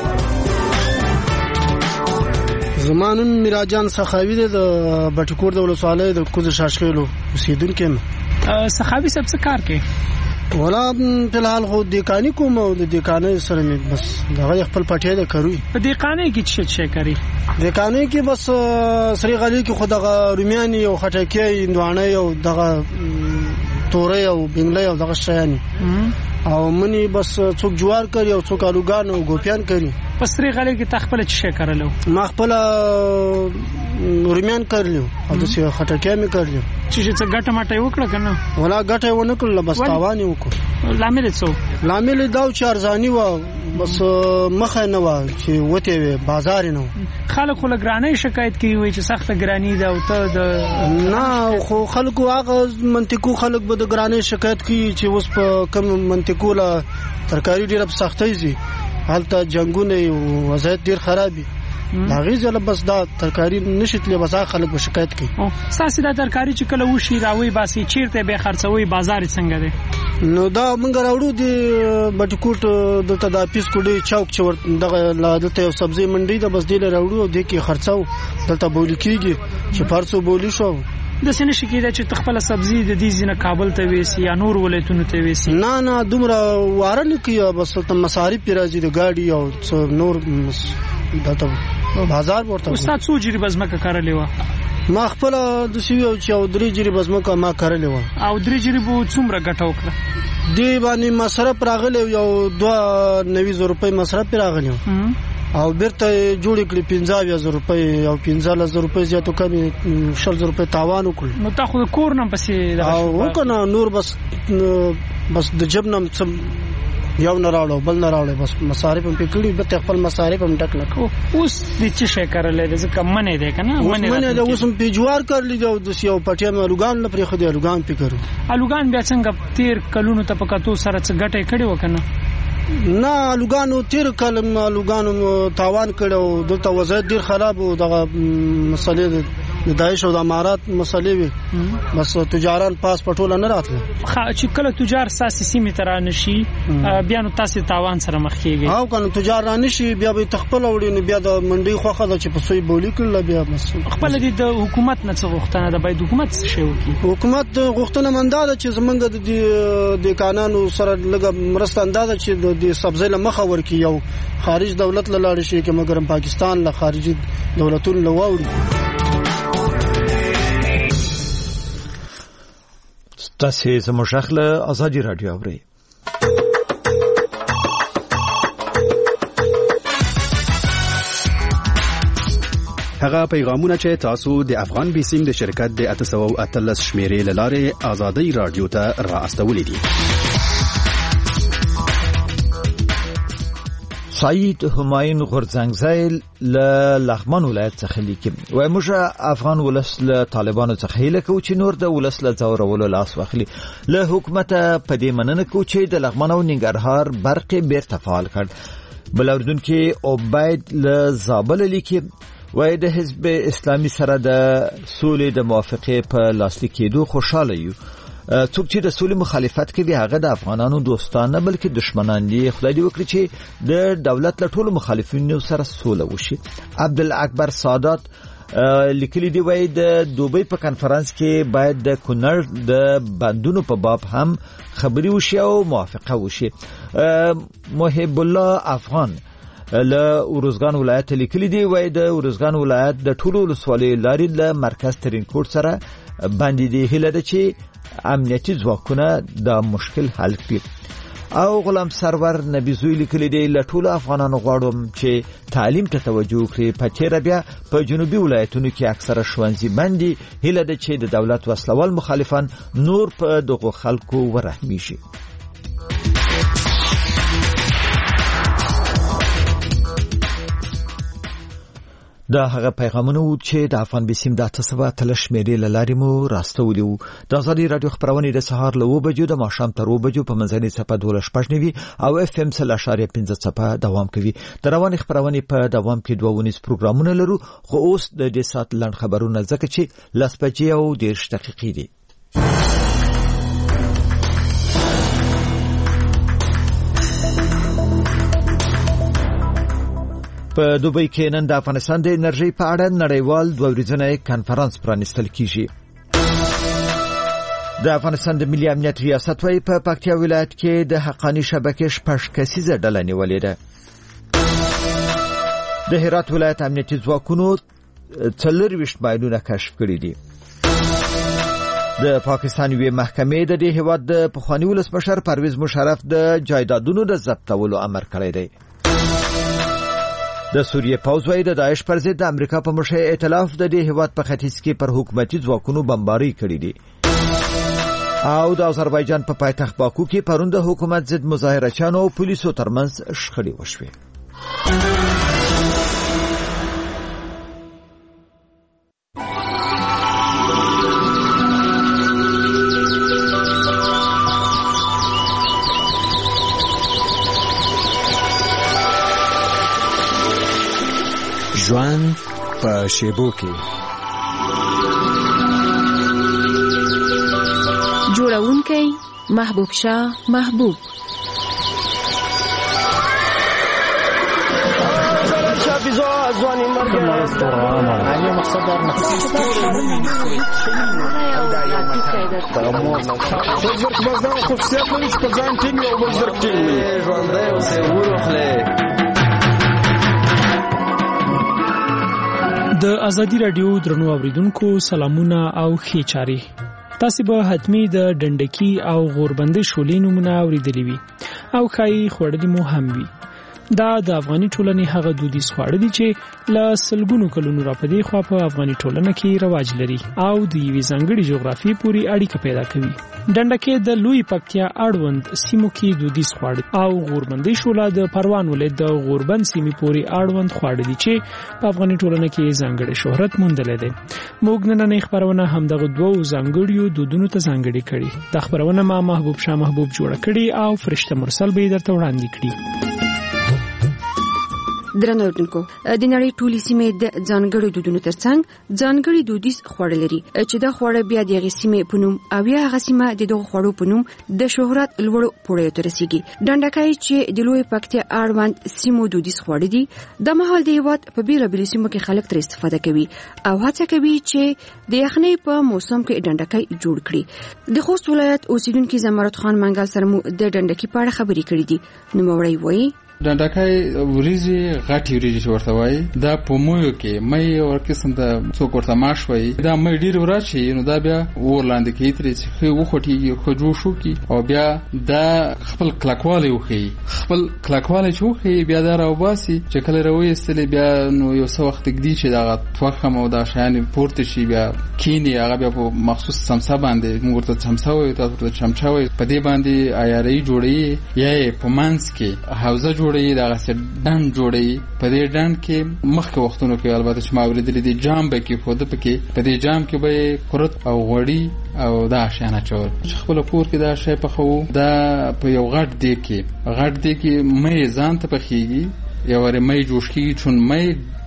زمانون میراجان سخاوي د بټکور د ولسوالۍ د کوز شاشخیلو اوسیدونکو یم. سخاوي سب څه کار کوي؟ ولا په الحال خو دیکانی کوم او د دیکانې سره مې بس دغه خپل پټه ده کوي. په دیکانې کې څه څه کوي؟ دیکانې کې بس سری غالي کې خدغه رومياني او خټکي اندوانه او دغه تورې او بنگلې او دغه شیانی او منی بس څوک جوار کوي او څوک الوګان او ګوپیان کوي. پسری غلې کې تخپل څه کارلو؟ ما خپل رومیان کړلو او د څه خټکیا مې کړلو. چې څه ګټه ماټه وکړه کنه؟ ولا ګټه ونه کړل، بس تاوان وکړ. لامل څه؟ لامل دا چې ارزانی و، بس مخه نه و چې وته بازار نه. خلک خو لګرانې شکایت کوي وای چې سخت ګرانی ده او ته د نه خو خلکو هغه منطقو خلک به د ګرانې شکایت کوي چې اوس په کوم منطقو لا ترکاری ډیره سختۍ زی حالت جنگونه او وضعیت ډیر خرابي. دا غیزه بس دا ترکاری نشitli بس خلک به شکایت کوي. ساسي دا ترکاری چې کله وشي راوي باسي چیرته به خرڅوي بازار څنګه دی؟ نو دا مونږ راوړو دی بټکوټ د تدافیس کوډي چوک چې دغه دلته یو سبزی منډي د بس دی راوړو د کې خرڅو دلته بولی کیږي چې پارسو بولی شو. د سینې شکیده چې تخپل سبزی د دې ځنه کابل ته وېسي یا نور ولایتونو ته وېسي؟ نه دومره وارن کیه بس ته مصارف راځي د گاډي او نور دلته بازار ورته. استاد څو جری بزمکه کارلې و؟ ما خپل د سیو چې او 3 جری بزمکه ما کارلې و. او 3 جری بو څومره ګټه وکړه؟ دی باندې مصرف راغلی یو 2.90 روپۍ مصرف راغلی او بیرته جوړ کړی 15000 روپۍ او 15000 روپۍ زیاتو کمی 10000 روپۍ تاوان وکړ. نو تا خو کور نه پسې او وکنه نور بس د جبنم یو نه راوړو بل نه راوړو بس مصارف هم پکړي به خپل مصارف هم ټک لکو. اوس د څه شي کارلې ځکه منه ده کنه منه ده اوس هم پیجوار کړل او د سیو پټیا مې الوګان لپاره خو د الوګان پکړو. الوګان بیا څنګه تیر کلونو ته پکاتو سره څه ګټه کړي وکنه؟ نه الوګانو تیر کلم الوګانو تاوان کړو دلته وضعیت ډیر خراب او دغه مسلې د داعش او د امارات مسلې وي بس تجاران پاس پټول نه راتله. چې کله تجار ساسي سیمه تر نشي بیا نو تاسو تاوان سره مخ کیږي او کنه تجار را نشي بیا به تخپل وړي نو بیا د منډي خوخه د چې په سوی بولی کړل بیا بس خپل د حکومت نه څه غوښتنه ده باید حکومت څه شي وکړي. حکومت غوښتنه منده چې زمونږ د قانون سره لګ مرسته اندازه چې د سبزی له مخه ورکی یو خارج دولت لاله شي کې مګر پاکستان له خارجي دولتونو لوړي. تاسو زموږ خپل آزادي رادیو اورئ. هغه پیغامونه چې تاسو د افغان بیسیم د شرکت د 813 شمیرې لاره آزادي رادیو ته را استولې دي. سعید همایون غورځنګزی له لغمان ولایت څخه لیکي وای موږ افغان ولس له طالبانو څخه هیله کوو چې نور د ولس له ځورولو لاس واخلي. له حکومت په دې مننه کوو چې د لغمان او ننګرهار برق بیرته فعال کړ. بل اردوونکي عبید له زابل لیکي وای د حزب اسلامي سره د سولې د موافقې په لاسلیک کېدو خوشاله یو. څوک چې د سولې مخالفت کوي هغه د افغانانو دوستان نه بلکې دشمنان دي. خدای دې وکړي چې د دولت له ټولو مخالفینو سره سوله وشي. عبدالاکبر سادات لیکلي دی وای د دوبۍ په کانفرنس کې باید د کونړ د بندونو په باب هم خبري وشي او موافقه وشي. محب الله افغان له ورزګان ولایت لیکلي دی وای د ورزګان ولایت د ټولو ولسوالیو لارې له مرکز ترینکوټ سره باندې دی هله ده چې امنیتي ځواکونه د مشکل حل کړي. او غلام سرور نبی زوی لیکلی دی له ټولو افغانانو غواړم چې تعلیم ته توجه وکړي. په تیره بیا په جنوبي ولایتونو کې اکثره ښوونځي بند دي. هیله ده چې د دولت وسلوال مخالفان نور په دغو خلکو ورحمي شي. دا هغه پیغامونه وو چې د افغان بیسیم د 8 شمیرې له لارې مو راستولي وو. د ازادي رادیو خبرونه د سهار له 9 بجو د ماښام تر 2 بجو په منځنۍ صفه 12 او اف ام 0.15 صفه دوام کوي. د رواني خبرونه په دوام کې 2 پروګرامونه لرو، خو اوس د دې سات لړ خبرونه ځکه چې 10 بجې او 10 دقیقې دي. په دوبۍ کې نن د افغانستان د انرژي په اړه نړیوال 2 ورځنی کانفرنس پرانیستل کیږي. د افغانستان د ملي امنیت ریاست وايي په پکتیا ولایت کې د حقانی شبکې 6 کسیزه ډله نیولې ده. د هرات ولایت امنیتي ځواکونو 24 ماینونه کشف کړي دي. د پاکستان یوې محکمې د دې هیواد د پخوانی ولسمشر پرویز مشرف د جایدادونو د ضبطولو امر کړی دی. د سوریې پوځ وايي د داعش پر ضد د امریکا په مشرۍ ائتلاف د دې هیواد په ختیځ کې پر حکومتي ځواکونو بمباري کړې دي. او د آذربایجان په پایتخت باکو کې پرون د حکومت ضد مظاهرچیانو او پولیسو ترمنځ شخړې وشوې. ژوند په شیبو کې جوړونکی محبوب شاه محبوب د ازادي رادیو درنو اوریدونکو سلامونه او ښې چاري. تاسو به حتمی د ډنډکی او غوربندې شولې نمونه اوریدلې وي او خای خوړلې مو هم وي. دا د افغاني ټولنې هغه دودیز خواړه دي چې له سلګونو کلونو راپدې خوا په افغاني ټولنه کې رواج لري او د یوې ځانګړي جغرافي پورې اړیکه پیدا کوي. ډنډکی د لوی پکتیا اړوند سیمو کې دودیز خواړه او غوربندې شوله د پروان ولایت د غوربند سیمې پورې اړوند خواړه دي چې په افغاني ټولنه کې ځانګړي شهرت موندلې ده. موږ نن خبرونه هم دغه دوه ځانګړیو دودونو ته ځانګړي کړي. د خبرونه ما محبوب شاه محبوب جوړ کړي او فرشته مرسل به درته وړاندې کړي. درنو اوریدونکو، د نړۍ ټولې سیمې د ځانګړو دودونو ترڅنګ ځانګړي دودیز خواړه لري چې دا خواړه بیا د هغې سیمې په نوم او یا هغه سیمه د دغو خوړو په نوم د شهرت لوړو پوړیو ته رسیږي. ډنډکی چې د لوی پکتیا اړوند سیمو دودیز خواړه دي، د مهال د هیواد په بیلابیلو سیمو کې خلک ترې استفاده کوي او هڅه کوي چې د یخنۍ په موسم کې ډنډکی جوړ کړي. د خوست ولایت اوسیدونکي زمرد خان منګل سره مو د ډنډکی په اړه خبرې کړې دي. نوموړی وایي ډنډکی وریجې غټي وریجې ورته وایي. دا په مویو کې مې او قسم د څوک ورته ماش وایي. دا مې ډیر وراشي نو دا بیا ور لاندې کې ترې خو وخټي خو جوړ شو کی او بیا دا خپل کلکواله وخی خپل کلکواله چوخي بیا دا راوباسي چې کله راوي استلې بیا نو یو څو وخت کېږي چې دا توخه مو دا شان پورته شي بیا کینی هغه بیا په مخصوص سمسا باندې موږ ته سمسا وي تاسو ته چمچا وي په دې باندې عیاري جوړي یا په مانس کې حوزه جوړي دا غسه ډن جوړي. په دې ډن کې مخکې وختونو کې البته چې ما ورېدلې دي جام به کې خود پکې په دې جام کې به قرت او غوړي او دا شانه چول خپل کور کې دا شی په خو دا په یو غټ دی کې مې ځان ته پخېږي یو ور مې جوش کیږي چون مې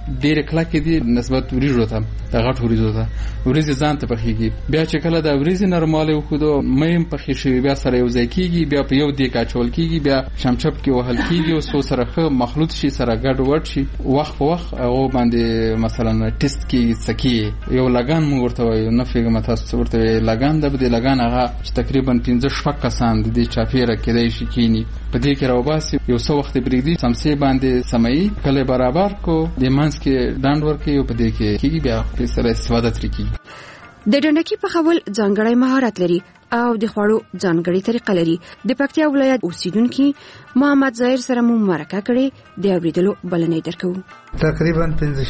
ډېر کلکې دي نسبت وریجو ته د غټ وریجو ته وریجې ځان ته پخېږي بیا چې کله د وریجې نرموالی وښودو مې هم پخې شوي بیا سره یو ځای کېږي بیا په یو دیګ اچول کېږي بیا شمچپ کې وهل کېږي او څو سره ښه مخلوط شي سره ګډ وډ شي وخت په وخت هغو باندې مثلا ټیسټ کېږي څکې یو لګان موږ ورته وایو نه پوهېږم تاسو څه ورته وایي لګان ده په دې لګان هغه چې تقریبا 15-16 کسان د دې چاپېره کېدای شي کښېني په دې کې راوباسي یو څه وخت یې پرېږدي څمڅې باندې سموي کله یې برابر کو د منځ کې ډنډ ورکوي او په دې کې کېږي بیا پرې سره استفاده ترې کېږي د ډنډکي پخول ځانګړی مهارت لري او د خوړو ځانګړې طریقه لري د پکتیا ولایت اوسیدونکي محمد ظاهر سره مو مرکه کړې د اورېدلو بلنې درکو تقریبا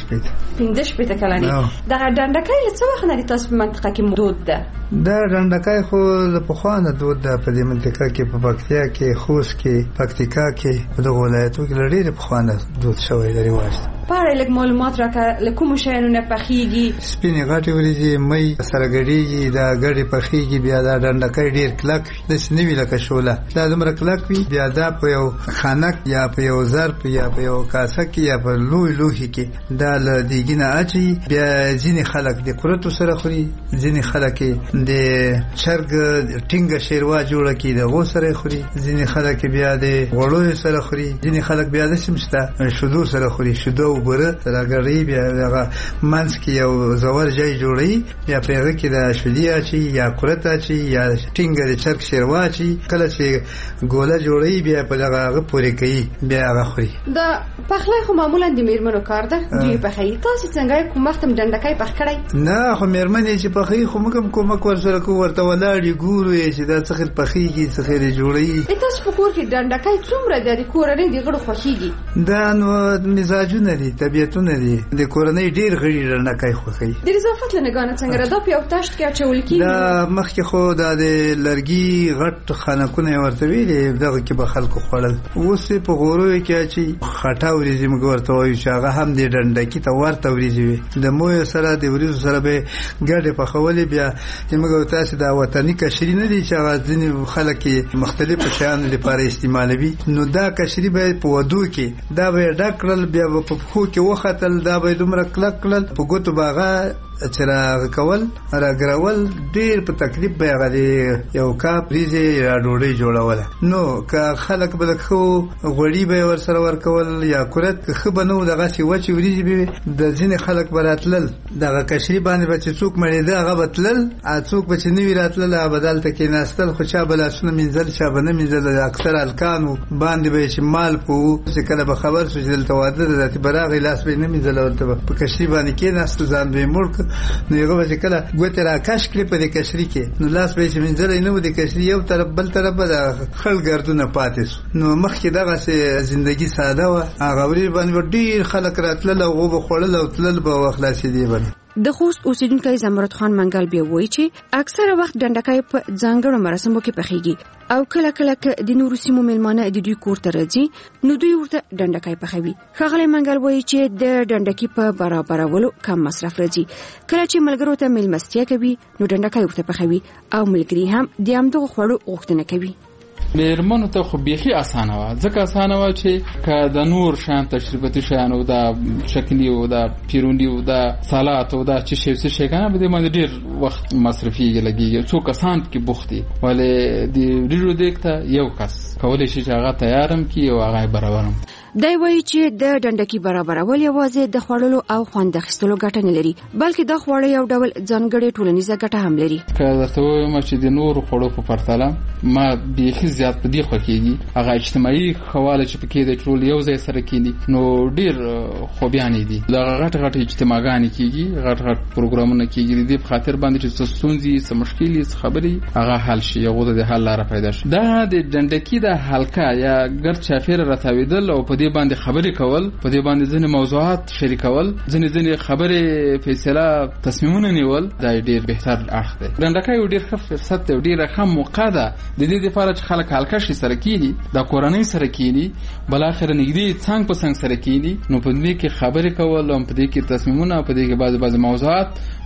15 کلنې دا ډنډکای له څه وخت نه تاسو په منطقه کې دود ده دا ډنډکای خو له پخوانه دود ده په دې منطقه کې په پکتیا کې خوست کې پکتیکا کې په دغه ولایتو کې لري پخوانه دود شوی د رواج په اړه لږ معلومات راکړه لکه کوم شیانو نه پخېږي سپینې غټې وریجې مې سره ګډېږي دا ګډې پخېږي بیا دا ډنډکای ډېر کلک داسې نه وي لکه شوله دا دومره کلک وي بیا دا په یو خانک یا په یو ظرف یا په یو کاسه کې یا په لوی لوښي کې دا له دیګي نه اچوي بیا ځینې خلک د قورتو سره خوري ځینې خلک د چرګ ټینګه شیروا جوړه کړي د هغو سره خوري ځینې خلک بیا د غوړو سره خوري ځینې خلک بیا داسې هم شته شیدو سره خوري شیدو وبره سره ګړی بیا هغه منځ کې یو زور ځای جوړوي بیا په هغه کې د شیدې اچي یا قورت اچي یا ټینګه د چرګ شیروا اچي کله چې ګوله جوړوي بیا په هغه پورې کوي بیا هغه خوري دا پخلی خو معمولا د میرمنو کار ده دوی پخوي تاسو څنګه کوم وخت هم ډنډکای پخ کړئ نه خو میرمنې چې پخوي خو موږ هم کومک ورسره کوو ورته ولاړ یو ګورو چې دا څه خل پخېږي څه خل جوړوي تاسو په کور کې ډنډکای څومره د کورنۍ د غړو خوښيږي دا نو مزاجونه دي طبيعتونه دي د کورنۍ ډېر غړي ډنډکای خوښي د اضافت لنګانه څنګه را دا په یو تاشت کې اچول کېږي دا مخکې خو دا د لرګي غټ خانکونه ورته ویلې دغه کې به خلکو خوړل اوس په غورو کې چې خټا وریځي موږ ورته وایو چې هغه هم د ډنډکی ته ورته وریځي وي د موی سره د وریځو سره به ګډه پخولې بیا چې موږ تاسو دا وطني کشري نه دي چې هغه ځینې خلک مختلف شیانو لپاره استعمالوي نو دا کشري به په ودو کې دا به ډکړل بیا په خو کې وختل دا به دومره کلک کړل په ګوتو باغه چې را کول را ګرول ډیر په تکلیف به غلي یو کاپ ریزه را ډوډۍ جوړوله نو که خلک به خو غوړی به ور سره ور کول یا کورت خو بنو دغه سی وچی وریږي به د ځینې خلک براتلل دغه کشري باندې به څوک مړي دغه بتلل څوک به چې نوی راتلل بدل ته کې ناستل خو چا بل اسونه منځل چا بنه منځل اکثر الکانو باندې به چې مال په چې کله به خبر شو چې دلته واده د براغ لاس به نه منځل ورته په کشري باندې کې ناستل ځان به ملک نو یو به کله ګوت را کاش کړی په دې کشري کې نو لاس به چې منځل نه و د کشري یو طرف بل طرف به خل ګردونه پاتې نو مخکې دغه ژوندۍ ساده و هغه وری باندې ډیر خلک راتلل او غو خړل او تلل به وخلاصې دی باندې د خوست اوسیدونکو زمرد خان منګل بیا وایي چې اکثره وخت ډنډکای په ځانګړو مراسمو کې پخېږي او کله کله د نورو سیمو مېلمانه د دوی کور ته راځي نو دوی ورته ډنډکای پخوي ښاغلی منګل وایي چې د ډنډکی په برابرولو کم مصرف راځي کله چې ملګرو ته میلمستیا کوي نو ډنډکای ورته پخوي او ملګري هم د همدغو خوړو غوښتنه کوي میرمنو ته خو بیخي اسانه وه ځکه اسانه وه چې که د نور شیان تشریفاتي شیانو دا شکني و دا پیروني و دا سالات و دا چې شی شي کنه به دې باندې ډېر وخت مصرفي لګي څو کسان کې بوخت دي ولې د ریډو دیکته یو کس کولی شي چې هغه تیارم کی او هغه برابرم دی وایي چې د ډنډکی برابرول یوازې د خوړلو او خوند اخیستلو ګټه نه لري بلکې د خوړو یو ډول ځانګړې ټولنیزه ګټه هم لري که درته ووایم چې د نورو خوړو په پرتله ما بیخي زیات په دې خوښېږي هغه اجتماعي خواله چې پکې د ټول یو ځای سره کېني نو ډېر خوبیانې دي دغه غټ غټ اجتماعګانې کېږي غټ غټ پروګرامونه کېږي د دې په خاطر باندې چې څه ستونزې څه مشکلې څه خبرې هغه حل شي هغو ته د حل لاره پیدا شي دا د ډنډکي د حلقه یا ګرد چاپېره راتاوېدل او په دې باندې خبرې کول په دې باندې ځینې موضوعات شریکول ځینې خبرې فیصله تصمیمونه نیول دا ډېر بهتر اړخ دی ډنډکی یو ډېر ښه فرصت دی ډېره ښه موقع ده د دې لپاره چې خلک حلقه شي سره کېني دا کورنۍ سره کېني بالاخره نږدې څنګ په څنګ سره کېني نو په دې کې خبرې کول او په دې کې تصمیمونه په دې کې بعضې موضوعات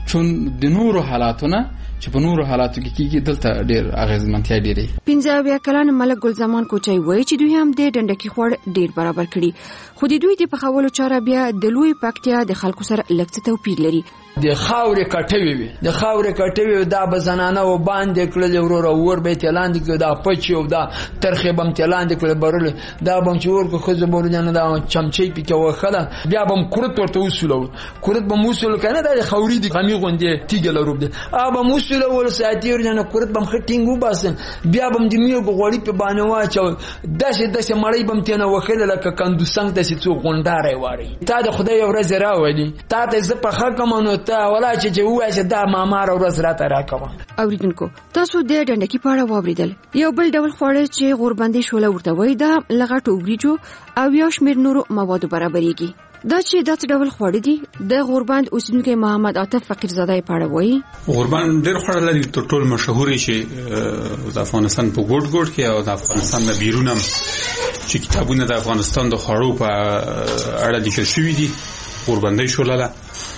چون د نورو حالاتونه چې په نورو حالاتو کې کیږي دلته ډیر اغیزمنتیا ډیره. 15 کلن ملک ګلزمان کوچي وایي چې دوی هم د ډنډکی خوړ ډیر برابر کړي، خو د دوی د پخولو چاره بیا د لوی پکتیا د خلکو سره لږ توپیر لري. د خاورې کټوي وي، د خاورې کټوي دا به زنانه و باندې کړل ورور ور به تلاند کې دا پچي او دا ترخه بم تلاند کړل برل دا بم چې ورکو خو زموږ دا چمچي پکې وخله بیا بم کورت ورته وسولو کورت بم وسول کنه د خوري د غمی غوندې تیګل روب دي ابا وسول ول ساتیر نه کورت بم خټینګو باسن بیا بم د میو غوړی په باندې واچو داسې مړی بم تنه وخله لکه کندو څنګه داسې څو غونډاره واري تا د خدای ورځ راوړي تا ته ز په حکمونو ته ولا چې وای چې دا مامار ورځ راته راکوه. اوریدونکو تاسو د ډنډکی په اړه واوریدل. یو بل ډول خوړ چې غوربندي شوله ورته وای دا لغټو وریجو او یو شمیر نورو موادو برابرېږي. دا چې دا ډول خوړ دي د غوربند اوسیدونکو محمد عاطف فقیرزاده په اړه وای. غوربند ډېر خوړ لري تر ټولو مشهور شي د افغانستان په ګوټ کې او د افغانستان نه بیرون هم چې کتابونه د افغانستان د خوړو په اړه لیکل شوي دي. غوربندي شوله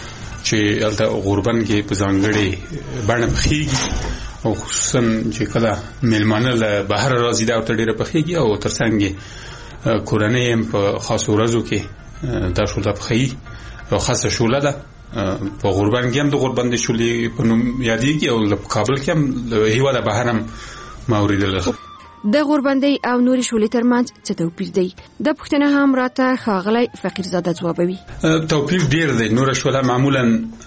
چې الته غوربند کې په ځانګړي بڼه پخېږي او خصوصا چې کله میلمانه له بهر راځي دا ورته ډېره پخېږي او ترڅنګ کورنۍ هم په خاصو ورځو کې دا شوله پخېږي او خاصه شوله ده. په غوربند کې هم د غوربند شولې په نوم یادېږي او له کابل کې هم له هېواده بهر هم ما اورېدل. د غوربندي او نوري شولې ترمنځ څه توپیر دی؟ د پښتنه هم راته ښاغلی فقیرزاده ځوابوي. توپیر ډیر دی. نور شوله معمولا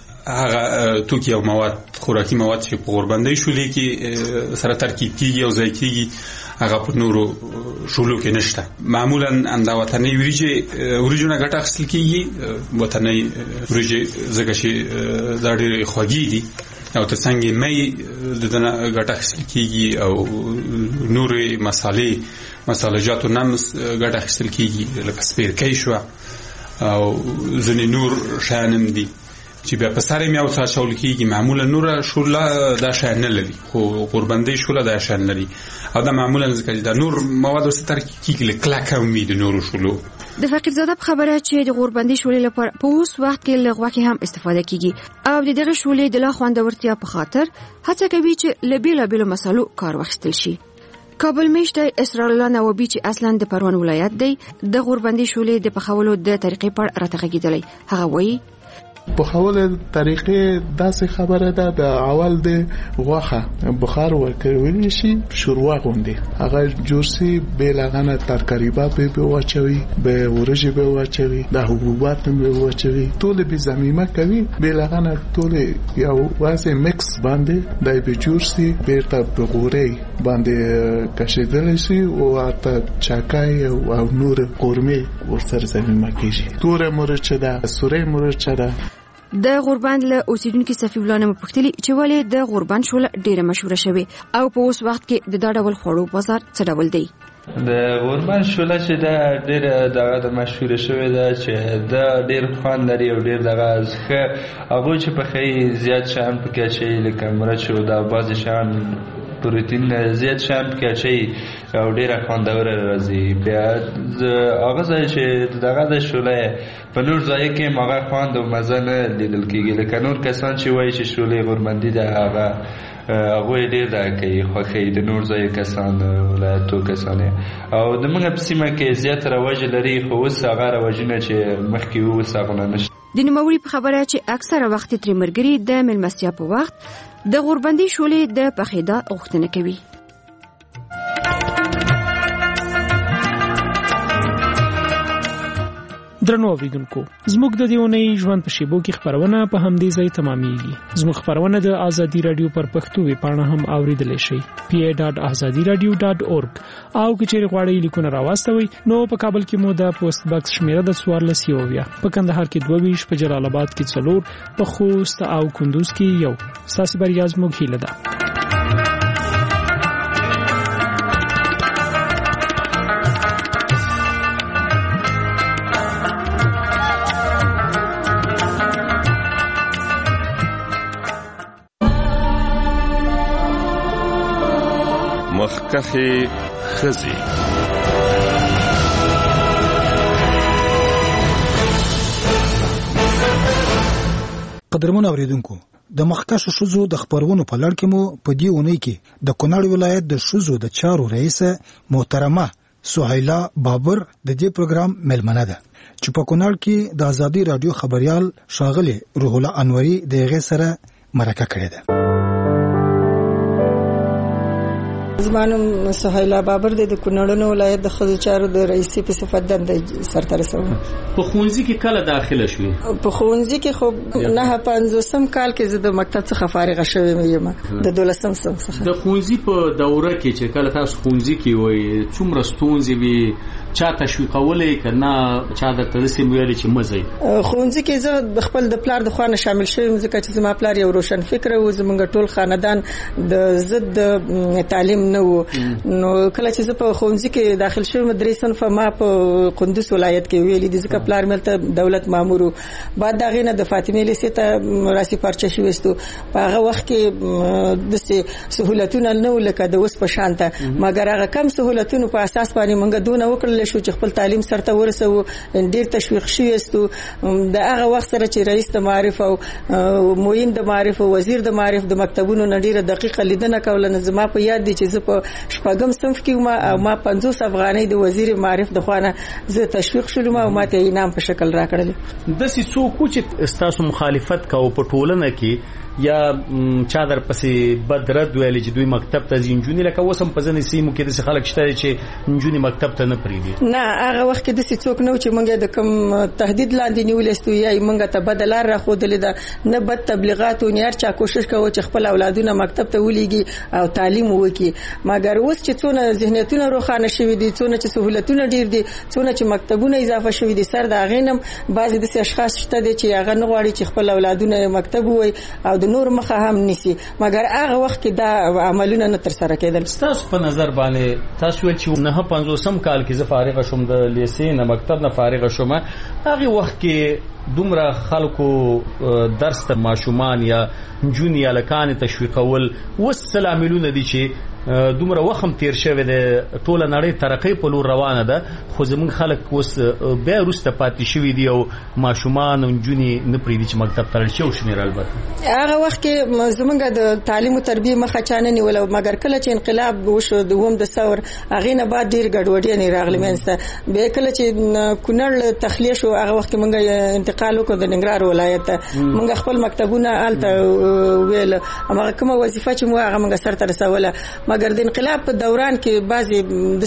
هغه توکي او مواد خوراکي مواد چې په غوربندي شولې کې سره ترکیب کیږي او ځای کیږي هغه په نورو شولو کې نشته. معمولا انده وطني وریجونه ګټه اخیستل کیږي. وطني وریجې ځکه چې دا ډېرې خوږې دي او ترڅنګ مې د دنه ګټه اخیستل کیږي او نورې مسالجاتو نم ګټه اخیستل کیږي لکه سپیرکۍ شوه او ځینې نور شیان دي چې بیا په سره مې او څاڅول کیږي. معمولا نور شوله دا شیان نه لري خو غوربندي شوله دا شیان لري او دا معمولا ځکه دا نور مواد ورسره ترکیب کیږي لکه کلکه وي د نورو شولو. د فقیرزاده په خبره چې د غوربندي شولې لپاره په اوس وخت کې له غوښې هم استفاده کیږي او د دغه شولې د لا خوندورتیا په خاطر هڅه کوي چې له بیلابیلو مسالو کار واخیستل شي. کابل میشته اسرار الله نوابی چې اصلا د پروان ولایت دی د غوربندي شولې د پخولو د طریقې په اړه راته غږیدلی. هغه وایي پخول طریقې داسې خبره ده د اول د غوښه بخار ورکوي شي شوروا غوندې هغه جوړسي بلغانه ترکاریبا به واچوي به ورجې به واچوي د حبوبات به واچوي ټول به زمینه کوي بلغانه ټول یو واسه میکس باندې دای به جوړسي بیرته په غوري باندې کشیدل شي او اته چاکای او نور قورمه ورسره زمینه کیږي. تور مرچ ده سورې مرچ ده. د غوربند له اوسیدونکو صفی الله نه پوښتنه چې ولې د غوربند شوله ډیره مشهوره شوه او په اوس وخت کې د دا ډول خوړو بازار څه ډول دی؟ د غوربند شوله چې دا ډیره دغه مشهوره شوې ده چې دا ډیر خوند لري او ډیر دغه ښه هغه چې په خې زیات شان پکې شي لکه مرچ او دا باز شان پروتین زیات شان پکې شي او ډیره خوندور راځي. بیا هغه ځای چې دغه د شوله په نور ځای کې مغه خوند او مزه نه لیدل کېږي لکه نور کسان چې وایي چې شولې غوربندي ده هغه ډېر دا کوي خوښوي د نور ځای کسان ولایتو کسان او د موږ په سیمه کې زیات رواج لري خو اوس هغه رواجونه چې مخکې وو اوس هغه نشته. د نوموړي په خبره چې اکثره وخت ترې مرګري د مېلمستیا په وخت د غوربندي شولې د پخېدا غوښتنه کوي. درنو اوریدونکو زموږ د دیونی ژوند په شیبو کې خبرونه په همدې ځای تمامېږي. زموږ خبرونه د ازادي رادیو پر پښتو ویبپاڼه هم اوریدلی شئ pa.azadiradio.org او که چیرې غواړئ لیکونه راواستوئ نو په کابل کې مو د پوسټ باکس شمیره د 14 په کندهار کې 22 په جلال آباد کې 4 په خوست او کندوز کې 1 ستاسو بریا زموږ هیله ده. مخکخي خزي قدرمن اوریدونکو د مخکښو ښځو د خبرونو په لړ کې مو په دې اونۍ کې د کونړ ولایت د ښځو د چارو رئیسه محترمه سهیلا بابر د دې پروګرام ملمنه ده چې په کونړ کې د ازادي رادیو خبريال ښاغلي روح الله انوري د هغې سره مرکه کړې ده. زمانم سهیلا بابر د کونړ ولایت د ښځو چارو د رئیسې په صفت دنده سرته رسوم. په ښوونځي کې کله داخله شوې؟ په ښوونځي کې خو 950 کال کې زه د مکتب څخه فارغه شوې یم د 12 صنف څخه. د ښوونځي په دوره کې چې کله تاسو ښوونځي کې وای څومره ستونزې وي چا تشویقولې کنه چا د تدسیم ویلې چې مزه ښوونځي کې زه خپل د پلار د خوانه شامل شوم ځکه چې زما پلار یو روشن فکر و زمونږ ټول خاندان د ضد تعلیم نه و. نو کله چې زه په ښوونځي کې داخل شوم درې صنف ما په قندوز ولایت کې ویلې دي ځکه پلار ملته دولت مامور بعد دا غینه د فاطمه لیسې ته راسي پرچه شوستو په هغه وخت کې د سہولتونه نه لکه د اوس په شانته مګر هغه کم سہولتونو په اساس باندې موږ دونه وکړل شو چې خپل تعلیم سرته ورسو ډیر تشویق شوستو د هغه وخت سره چې رئیس د معارف او معین د معارف او وزیر د معارف د مکتبونو نډیره دقیقه لیدنه کوله نظم په یاد دي چې زه په شپږم صنف کې ما 50 افغانۍ د وزیر معارف د خوانه زه تشویق شولم او ما ته انعام په شکل راکړل. د سې څوک چې تاسو مخالفت کوو په ټولنه کې یا چا در پسې بدرد ویلې چې دوی مکتب ته ځینجونی لکه وسم په ځنې سیمو کې د خلک شته چې انجونی مکتب ته نه پریږدي؟ نه هغه وخت کې د سې څوک نو چې موږ د کوم تهدید لاندې نیولستو یا موږ ته بدلار را خودلې ده نه بد تبلیغات او نیر چا کوشش کوي چې خپل اولادونه مکتب ته ولېږي او تعلیم وکړي مګر اوس چې څونه ذهنیتونه روښانه شوي دي څونه چې سہولتونه ډیر دي څونه چې مکتبونه اضافه شوي دي سر دا غینم بعضی د اشخاص شته دي چې هغه نه غواړي چې خپل اولادونه مکتب وای او د نور مخه هم نسی مګر هغه وخت کې دا عملونه نه تر سره کېدل. تاسو په نظر باندې تاسو چې 950 کال کې زه فارغ شوم د لیسې نه مکتب نه فارغ شوم هغه وخت کې دومره خلکو درس ته ماشومان یا جونی الکان تشویقول وسلاملونه دي چې دومره وخم تیر شوی د ټوله نړۍ ترقې په لور روانه ده خو زمونږ خلک اوس بیا وروسته پاتې شوي دي او ماشومان او نجونې نه پرېږدي چې مکتب ته لاړ شي او شمېر البته هغه وخت کې زمونږ د تعلیم او تربیې مخه چا نه نیوله مګر کله چې انقلاب وشو د اووم د ثور هغې نه بعد ډېر ګډوډي راغلې منځته بیا کله چې کونړ تخلیه شو هغه وخت کې مونږ انتقال وکړو د ننګرهار ولایت ته مونږ خپل مکتبونه هلته ویل هماغه کومه وظیفه چې مو هغه مونږ سرته رسوله مګر د انقلاب په دوران کې بعضی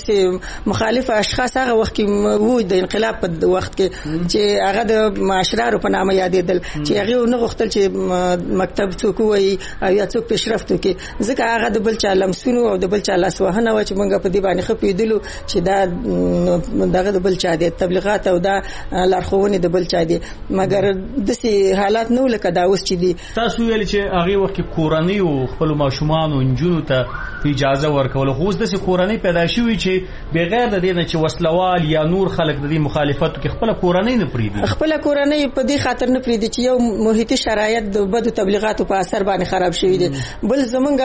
د مخالف اشخاص هغه وخت کې وو د انقلاب په وخت کې چې هغه د معاشرارو په نامه یادېدل چې هغه نه غوښتل چې مکتب څوک وي او یا څوک پیشرفت وکړي ځکه هغه د بل چا لمسونو او د بل چا لاسوهنه و چې موږ په دې باندې خپېدلو چې دا دغه د بل چا دي تبلیغات او دا لارښوونې د بل چا دي مګر داسې حالات نه لکه دا اوس چې دي. تاسو ویل چې هغه وخت کې کورنۍ او خپل ماشومان او نجونو ته اجازه ورکول خو د سې کورنۍ پیدا شوی چې بغیر د دې نه چې وسلوال یا نور خلک د دې مخالفت کې خپل کورنۍ نه پریږدي خپل کورنۍ په دې خاطر نه پریږدي چې یو محیطي شرایط د بدو تبلیغاتو په اثر باندې خراب شوی دي بل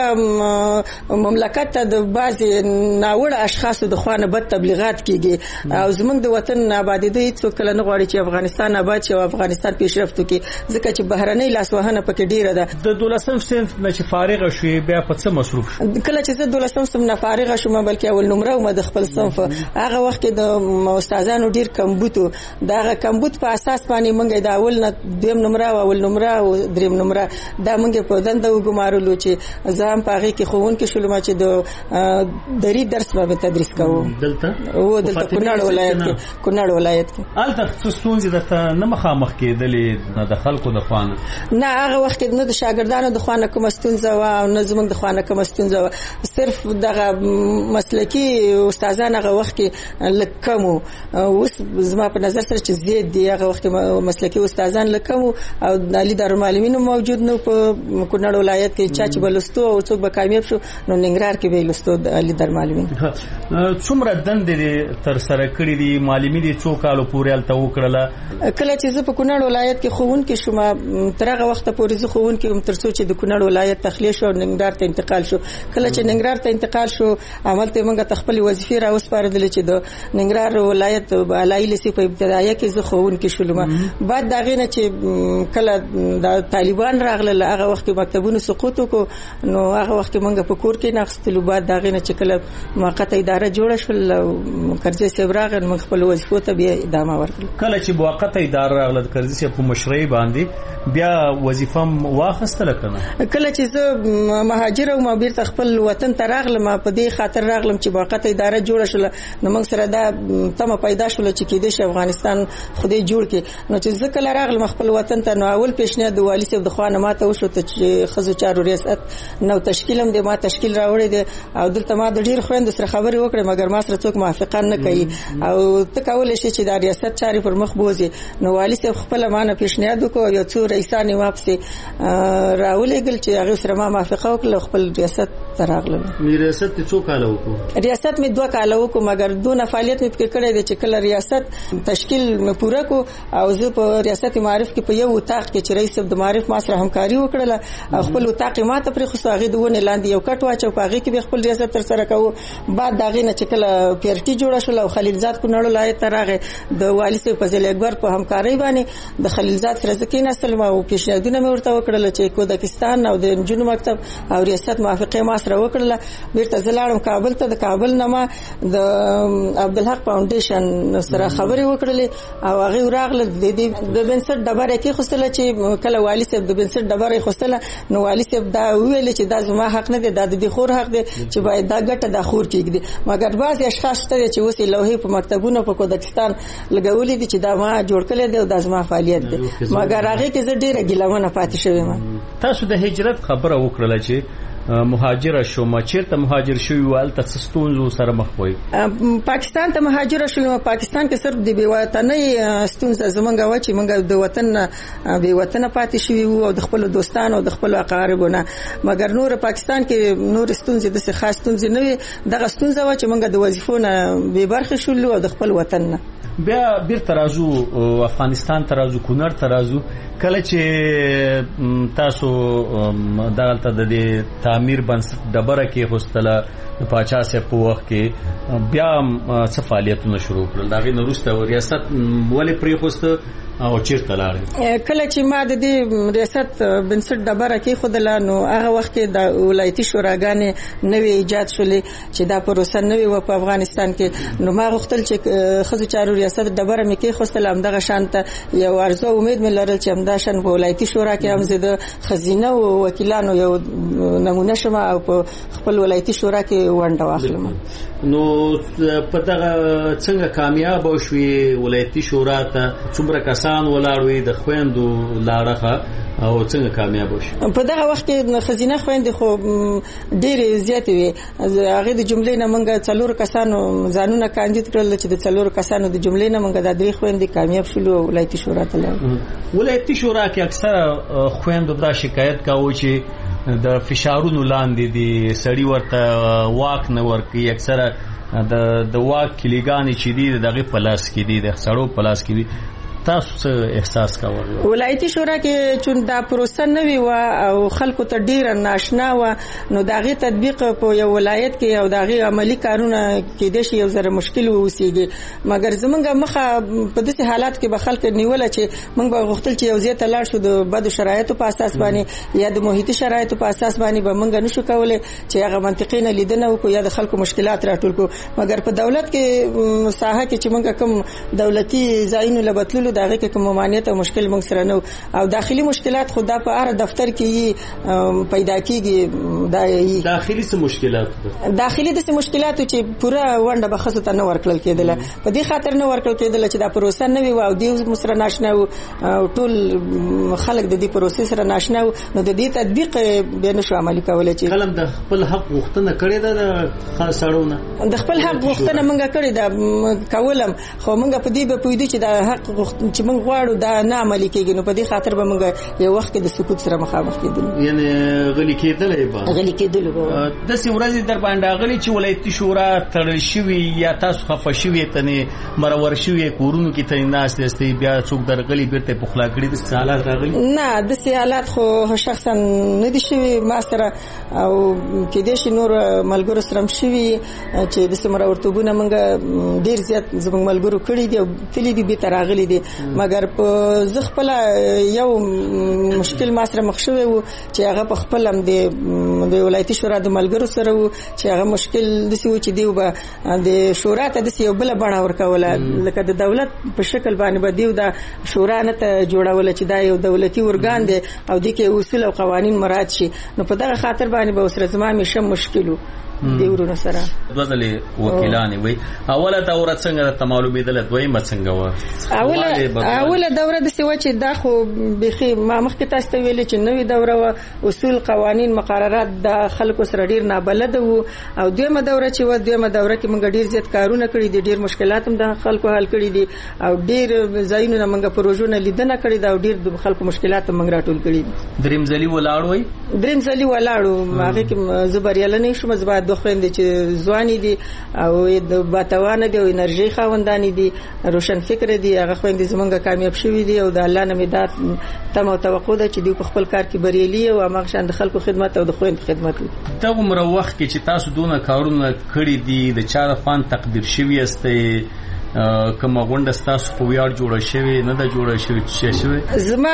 زمونږ مملکت ته د بعض ناوړه اشخاصو د خوانه بد تبلیغات کیږي او زمونږ د وطن آبادی د هیڅ کله نه غواړي چې افغانستان آباد شي او افغانستان پیشرفت وکړي ځکه چې بهرنۍ لاسوهنه پکې ډیره ده. د 12 صنف نه چې فارغ شوی بیا په څه مصروف کله چې زه 12 صنف نه فارغ شوم بلکې اول نمره و د خپل صنف هغه وخت کې د استادانو ډیر کمبوتو دا کمبوت په اساس باندې مونږ د اول نه دیم نمره او اول نمره او دریم نمره دا مونږ په دنده وګمارلو چې زه هم پاره کې خوون کې شولم چې د دری درس به تدریس کوم دلته کونړ ولایت کې الته څه د نه مخامخ کېدلې نه د خلکو د خوانه نه هغه وخت کې نه د شاګردانو د خوانه کوم ستونزه او نه زمونږ د خوانه کوم ستونزه صرف دغه مسلکی استادان هغه وخت کې لکمو اوس زما په نظر سره چې زیات دی هغه وخت مسلکی استادان لکمو او علي دارالمعلمین موجود نو په کونړ ولایت کې چې بلستو او څوک به کامیاب شو نو ننګرهار کې به لستو د علي دارالمعلمین څومره دندې تر سره کړې دي معلمي دي څو کالو پورې الته وکړله کله چې زه په کونړ ولایت کې خوون کې شوم تر هغه وخت پورې زه خوون کې تر څو چې د کونړ ولایت تخلیه شو ننګرهار ته انتقال شو کله چې ننګرهار ته انتقال شو عملته موږ خپل وظیفه را وسپارل چې د ننګرهار ولایت علایي لیسې په ابتدایي کې زه خوون کې شولم بعد دا غینه چې کله د طالبان راغله هغه وخت مکتبونو سقوط وکړو نو هغه وخت موږ په کور کې ناخستلو بعد دا غینه چې کله موقته اداره جوړه شول کرزي صاحب راغله موږ خپل وظیفو ته بیا ادامه ورکړه کله چې موقته اداره راغله کرزي صاحب په مشرۍ باندې بیا وظیفه واخستله کنه کله چې زه مهاجر او ما بیرته خپل وطن ته راغلم په دې خاطر راغلم چې موقته اداره جوړه شول نو موږ سره دا تمه پیدا شول چې کېدې شي افغانستان خدای جوړ کړي نو چې زه کله راغلم خپل وطن ته نو اول پیشنهاد د والي صاحب د خوانه ماته وشو چې خزو چارو ریاست نو تشکیلم د ما تشکیل راوړی دی او دلته ما د ډیر خويند سره خبرې وکړې مګر ما سره څوک موافقه نه کوي او ته کولای شې چې د ریاست چاري پر مخ بوزي نو والي صاحب خپل مانه پیشنهاد وکړ یو څو رئیسان واپس راولېګل چې هغه سره ما موافقه وکړه خپل ریاست ته راغلم ریاست څو کال وکړو ریاست می 2 کال وکړو مګر دونه فعالیت می فکر کړی دی چې کله ریاست تشکیل می پوره کو او زه په ریاست معارف کې په یو اتاق کې چې رئیس د معارف ما سره همکاري وکړه خپل اتاق ما ته پر خو هغه دونه لاندې یو کټ واچو په هغه کې به خپل ریاست تر سره کوو بعد دا غینه چې کله پیرټي جوړه شول او خلیلزاد کو نړو لای ترغه د والي صاحب فضل اکبر په همکاري باندې د خلیلزاد سره ځکه نسل ما او پیشنهادونه مې ورته وکړل چې کودکستان او د جنوب مکتب او ریاست موافقه ما سره وکړه بیرته زلاړم کابل ته د کابل نامه د عبدالحق فاونډیشن سره خبرې وکړلې او هغه راغله د بنسټ ډبره کې خوستله چې کله والي صاحب د بنسټ ډبره خوستله نو والي صاحب دا ویل چې دا زما حق نه دی دا د خور حق دی چې باید دا ګټه د خور کېږي مګر بعض اشخاص ته چې وسی لوحې په مکتبونو په کودکستان لګولې دي چې دا ما جوړ کړل دی او دا زما فعالیت دی مګر هغه کې زه ډیره ګیلمنه پاتې شوم تاسو د هجرت خبره وکړه چې مهاجر شوم چیرته مهاجر شوی ول تاسو ستونزو سره مخ وي پاکستان ته مهاجر شوم پاکستان کې صرف د بیوطنۍ ستونزه زمونږ و چې مونږ د وطن بیوطن پاتې شوی او د خپل دوستانو د خپل اقاربونه مګر نور پاکستان کې نور ستونزې د خاص ستونزې نه وي دغه ستونزه و چې مونږ د وظیفونو به برخه شول او د خپل وطن نه بیا بیرته راځو افغانستان ته راځو کونړ ته راځو کله چې تاسو دغلته د تعمیر بنسټ ډبره کې هوستله د پاچا صاحب په وخت کې بیا څه فعالیتونه شروع کړل دا غي نورسته ریاست ولې پرې خوسته او چیرته لاړ کله چې ما د دې ریاست بنسټ ډبره کې خودله نو هغه وخت کې د ولایتي شوراګانې نوې ایجاد شولې چې دا پروسه نوې و په افغانستان کې نو ما غوښتل چې خزو چارو ریاست ډبره مې کې خوستله همدغه شانته یو ارزو امید مې لرل چې همدا شان په ولایتي شورا کې هم زه د خزینه او وکیلانو یو نمونه شمه او په خپل ولایتي شورا کې ونډه واخلم نو په دغه څنګه کامیاب شوي ولایتي شورا ته څومره کسان ولاړوي د خويندو لاړه او څنګه کامیاب شو په دغه وخت کې خزینه خويندې خو ډېر زیات وي هغه د جملې نه منګه څلور کسانو ځانونه کاندید کړل چې د څلور کسانو د جملې نه منګه د درې خويندې کامیاب شول ولایتي شورا ته لاړ ولایتي شورا کې اکثره خويندو دا شکایت کاوه چې د فشارونو لاندې دي سړی ورته واک نه ورکي اکثره د واک کلیګانی چې دي دغه پلاس کې دي د سړو پلاس کې دي تاسو احساس کاوه ولایتي شورا کې چون دا پروسه نوي و او خلکو ته ډیر ناشنا و نو داغه تطبیق په یو ولایت کې او داغه عملی کارونه کې د شی یو زره مشکل ووسیږي مګر زمونږ مخه په داسې حالات کې به خلک نیول چې موږ به غوښتل چې یو ځای ته لاړ شو د بد شرایطو په اساس باندې یا د محیطي شرایطو په اساس باندې به موږ نشو کولای چې هغه منطقي نه لیدنه وکړو یا د خلکو مشکلات راټول کو مګر په دولت کې ساحه کې چې موږ کوم دولتي ځایونو لبتلو دغه کې کوم ممانعت او مشکل موږ سره نو او داخلي مشکلات خدا په هر دفتر کې پیدا کیږي داخلي څه مشکلات داخلي د مشکلات چې پورا ونده بخصه ته نه ورکل کېدل په دې خاطر نه ورکل کېدل چې دا پروسه نه وي او د مسره ناشنا او ټول خلک د دې پروسې سره ناشنا نو د دې تطبیق به نشو عملي کولای چې کلم د خپل حق غوښتنه کړې ده د خاصړونه د خپل حق غوښتنه موږ کړې ده کولم خو موږ په دې به پوهیدو چې د حق چې موږ غواړو دا نه عملي کېږي نو په دې خاطر به موږ یو وخت کې د سقوط سره مخامخ کېدل یعنی غلي کېدل د سیورازي در باندې غلي چې ولایتي شورا تړل شوی یا تاسو خفه شوی تنه مرور شوی کورونو کې ته ناس دستي بیا څوک درغلي بیرته پخلا کړی د حالات راغلي نه د حالات خو شخصا نه دي شوی ما سره او کې د شي نور ملګرو سره شوی چې د سمره ورتوبونه موږ ډیر زیات زموږ ملګرو کړی دي او تللی دي به تراغلي دي مګر په زغپل یو مشکل ما سره مخ شوی و چې هغه په خپل هم د ولایتي شورا د ملګرو سره و چې هغه مشکل د سی و چې دیو به د شورا ته د یو بل بڼه ورکوله لکه د دولت په شکل باندې به دیو د شورا نه ته جوړول چې دا یو دولتي ورګان دی او د کې اصول او قوانين مراعات شي نو په دغه خاطر باندې به وسره زما مشه مشکلو دیورونو سره دوزلې وکیلان وي اوله دوره څنګه ته معلومېدل دویمه څنګه و اوله دوره د سیوا چې دا خو بخي ما مخکې تاسو ته ویل چې نوې دوره اصول قوانين مقررات د خلکو سره ډیر نابلد وو او دویمه دوره چې و دویمه دوره کې موږ ډیر زیات کارونه کړی دي ډیر مشکلات هم د خلکو حل کړی دي او ډیر ځایونه موږ پروژونه لیدنه کړی دا او ډیر د خلکو مشکلات موږ راټول کړی دي دریم ځلی ولاړو هغه کې زبریاله نه شوم زبا د خويندې چې ځواني دي او د باتوانه دي او انرژي خاوندانی دي روشن فکر دي هغه خويندې زمونږه کامیاب شوي دي او د الله نه مدار تم او توقع ده چې دوی په خپل کار کې بریالي او هغه شان د خلکو خدمت او د خويند خدمت کوي ته عمر وخت کې چې تاسو دونه کارونه کړی دي د چا فن تقدیر شوی استه کوم غونډه تاسو په ویار جوړه شوی نه دا جوړه شوی چې شوی زما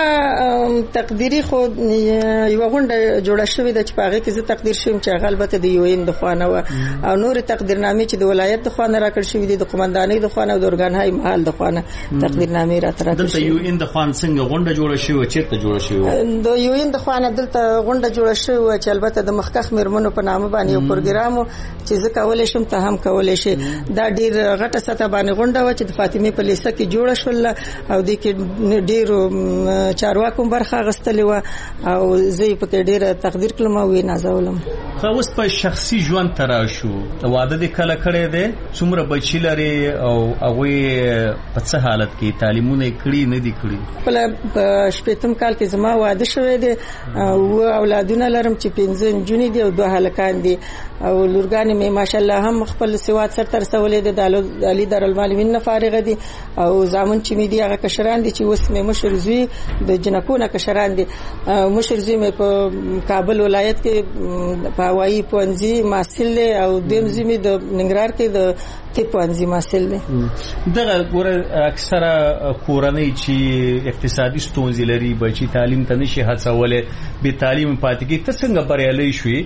تقديري خو یو غونډه جوړه شوی د چې پاغه کې زه تقدیر شوم چې غلبته د یو ان د خوانه او نور تقدیرنامې چې د ولایت د خوانه راکړ شوی دي د قومندانۍ د خوانه او د اورګانهای محل د خوانه تقدیرنامې راکړل دلته یو ان د خوان څنګه غونډه جوړه شوی چې ته جوړه شوی د یو ان د خوانه دلته غونډه جوړه شوی چې البته د مخکخ مرمنو په نامه باندې یو پروګرام چې زه کولای شم ته هم کولای شي دا ډیر غټه سطح باندې غونډه و چې د فاطمه په لیسه کې جوړه شول او د کې ډیرو چارواکو برخه غستلې و او زه په کې ډیره تقدیر کړم او نازولم خو اوس په شخصي ژوند ترا شو واده د کله کړې ده څومره بچی لري او هغه په څه حالت کې تعلیمونه کړی نه دي کړی په شپږم کال کې زما واده شوی دی او اولادونه لرم چې 5 جونې دي او 2 هلکان دي او لورګانې مې ماشاءالله هم خپل سواد سره تر سوالې د علي دارالمعلمین نه فارغ دي او زامن چې مې دي هغه کشران دي چې اوس مې مشر زوی د جنکو نه کشران دي مشر زوی مې په کابل ولایت کې په هوایي پوهنځي محصل دی او دویم زوی مې د ننګرهار کې د طب پوهنځي محصل دی دغه ګوره اکثره کورنۍ چې اقتصادي ستونزې لري بچي تعلیم ته نشي هڅولې به تعلیم پاتې کې ته څنګه بریالي شوې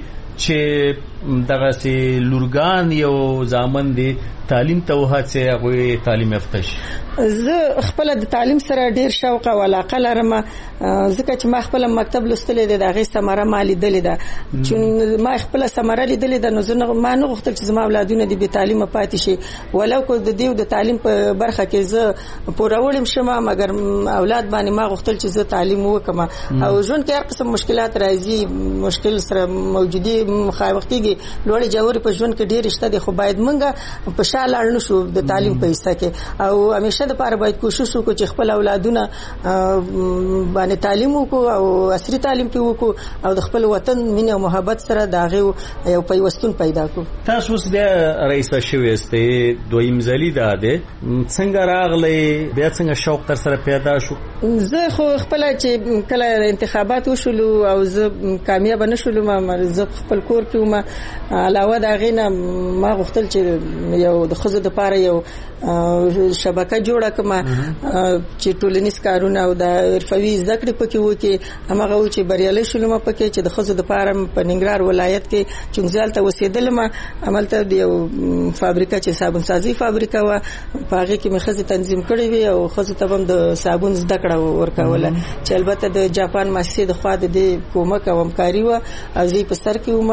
چې دغه سي لورګان یو زامن دي تعلیم ته وهڅه هغه تعلیم یافته شي زه خپل د تعلیم سره ډیر شوق او علاقه لرم ځکه چې ما خپل مکتب لوستل دي دغه ثمره مالی دلی ده چې ما خپل ثمره لیدل ده نو زه ما نه غوښتل چې زما اولادونه دي به تعلیم پاتې شي ولو کو د دیو د تعلیم په برخه کې زه پوراولم شمه مګر اولاد باندې ما غوښتل چې زه تعلیم وکم او ژوند کې هر قسم مشکلات راځي مشکل سره موجودي مخاوختيږي لوړ جوړ په ژوند کې ډیر شته دي خو باید منګه په شاله اړنو شو د تعلیم په حصہ کې او همیشه د لپاره باید کوشش وکړو چې خپل اولادونه باندې تعلیم وکړو او عصري تعلیم وکړو او د خپل وطن مینه او محبت سره داغه یو پیوستون پیدا کړو تاسو اوس د رئیس شوی استه دویم ځلی ده څنګه راغلی بیا څنګه شوق تر سره پیدا شو زه خو خپل چې کله انتخابات وشولو او زه کامیاب نه شولم زه خپل کور کې ما علاوه دا غینه ما غوښتل چې یو د خزو د پاره یو شبکه جوړه کما چې ټولنیز کارونه او د عرفوي ذکر پکې وکي هغه و چې بریالي شولم پکې چې د خزو د پاره په ننګرهار ولایت کې چنګزال ته وسیدلم عملته د یو فابریکه چې صابون سازي فابریکه و پاغه کې مخزه تنظیم کړی وي او خزو ته هم د صابون زده کړه ورکوله چې البته د جاپان مؤسسې د خوا د کومک او همکاري و او زی په سر کې ومه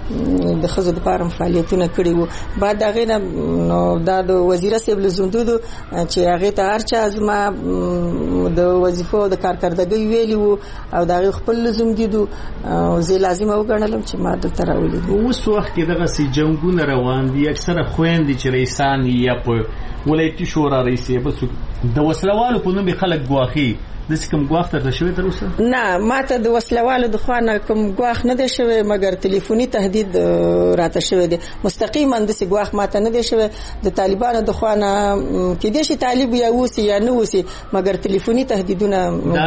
د خزو د پاره فعالیتونه کړي وو. بعد هغه نه نو د وزیر صاحب لزوندودو چې هغه ته هرچا زما د وظیفو د کارکردګۍ ویلی وو او دا خپل لزوم دیدو زه لازم وګڼلم چې ما دلته راولې. اوس وخت کې دغه سي جنگونه روان دي، اکثره خويندې چې رئیسان یا په ولایتي شورا رئیسې بس د وسلوالو په نوم خلک ګواخي. د کوم ګواخ ته شوی تر اوسه؟ نه، ماته د وسلوالو د خوانه کوم ګواخ نه دی شوی، مګر ټلیفوني تهدید راته شوی دی. مستقیما د ګواخ ماته نه دی شوی. د طالبانو د خوانه کې د شي طالب یا وسی یا نه وسی، مګر ټلیفوني تهدیدونه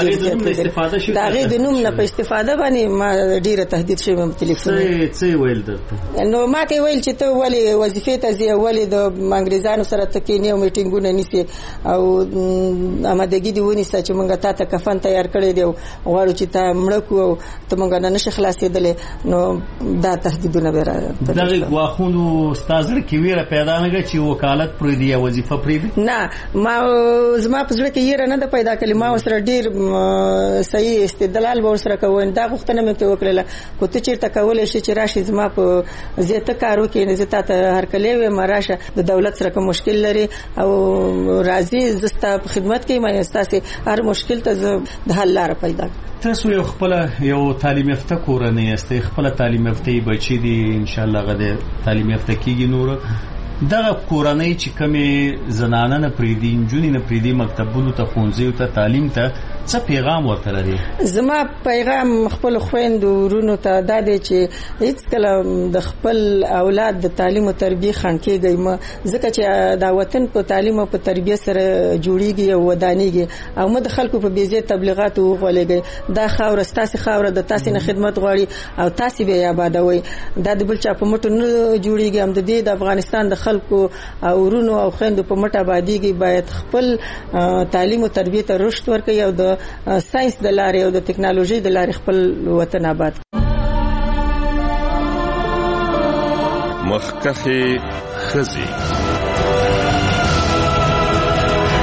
دا غي د نوم نه په استفاده باندې ما ډیره تهدید شوی ټلیفوني. څه ویل درته؟ نو ماته ویل چې ته ولې وظیفه ته ځې، ولې د انګریزانو سره تکینې او میټینګونه نیسي او آمادګي دی ونیسه چې مونږ ته کفن تیار کړی دی غواړو چې ته مړ کو ته مونږ نه نشي خلاصېدلې. نو دا تهدیدونه به راځي. دغه غواخونو ستاسو کې ویره پیدا نه چې وکالت پرې دی وظیفه پرې دی؟ نه، ما زما په ځړ کې یې نه د پیدا کړې. ما وسره ډیر صحیح استدلال به سره کوم. دا غوښتنه مې وکړه کو ته چیرته کولای شي چې راشي زما په زیاته کارو کې نه زتا ته هر کله وې مراشه د دولت سره کوم مشکل لري او راځي زستا په خدمت کې ما استاسه هر مشکل ته د حل لار پیدا. تاسو یو خپل یو تعلیم یافته کورنۍ یاستئ، خپل تعلیم یافته بچی دي ان شاء الله غده تعلیم یافته کیږي. نور دغه کورنۍ چې کومه زنانه نه پریدي انجونی نه پریدي مکتبونو ته ښوونځیو ته تعلیم ته څه پیغام ورته لري؟ زما پیغام خپل خويندو ورونو ته دا دی چې هیڅ کله د خپل اولاد د تعلیم او تربیه خنکېږي ما، ځکه چې دا وطن په تعلیم او په تربیه سره جوړیږي او ودانیږي او مد خلکو په بیزه تبلیغات وغولېږي. دا خاور ستاسو خاور د تاسو نه خدمت غواړي او تاسو به آبادوي. دا د بل چا په مټو نه جوړیږي. هم د دې د افغانستان د خلکو او ورونو او خويندو په مټه آبادیږي. باید خپل تعلیم او تربیه ته رشد ورکړي او د ساينس د لارې او د ټکنالوژي د لارې خپل وطن آباد. مخکخي خزي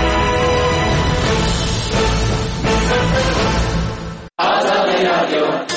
آزادي رادیو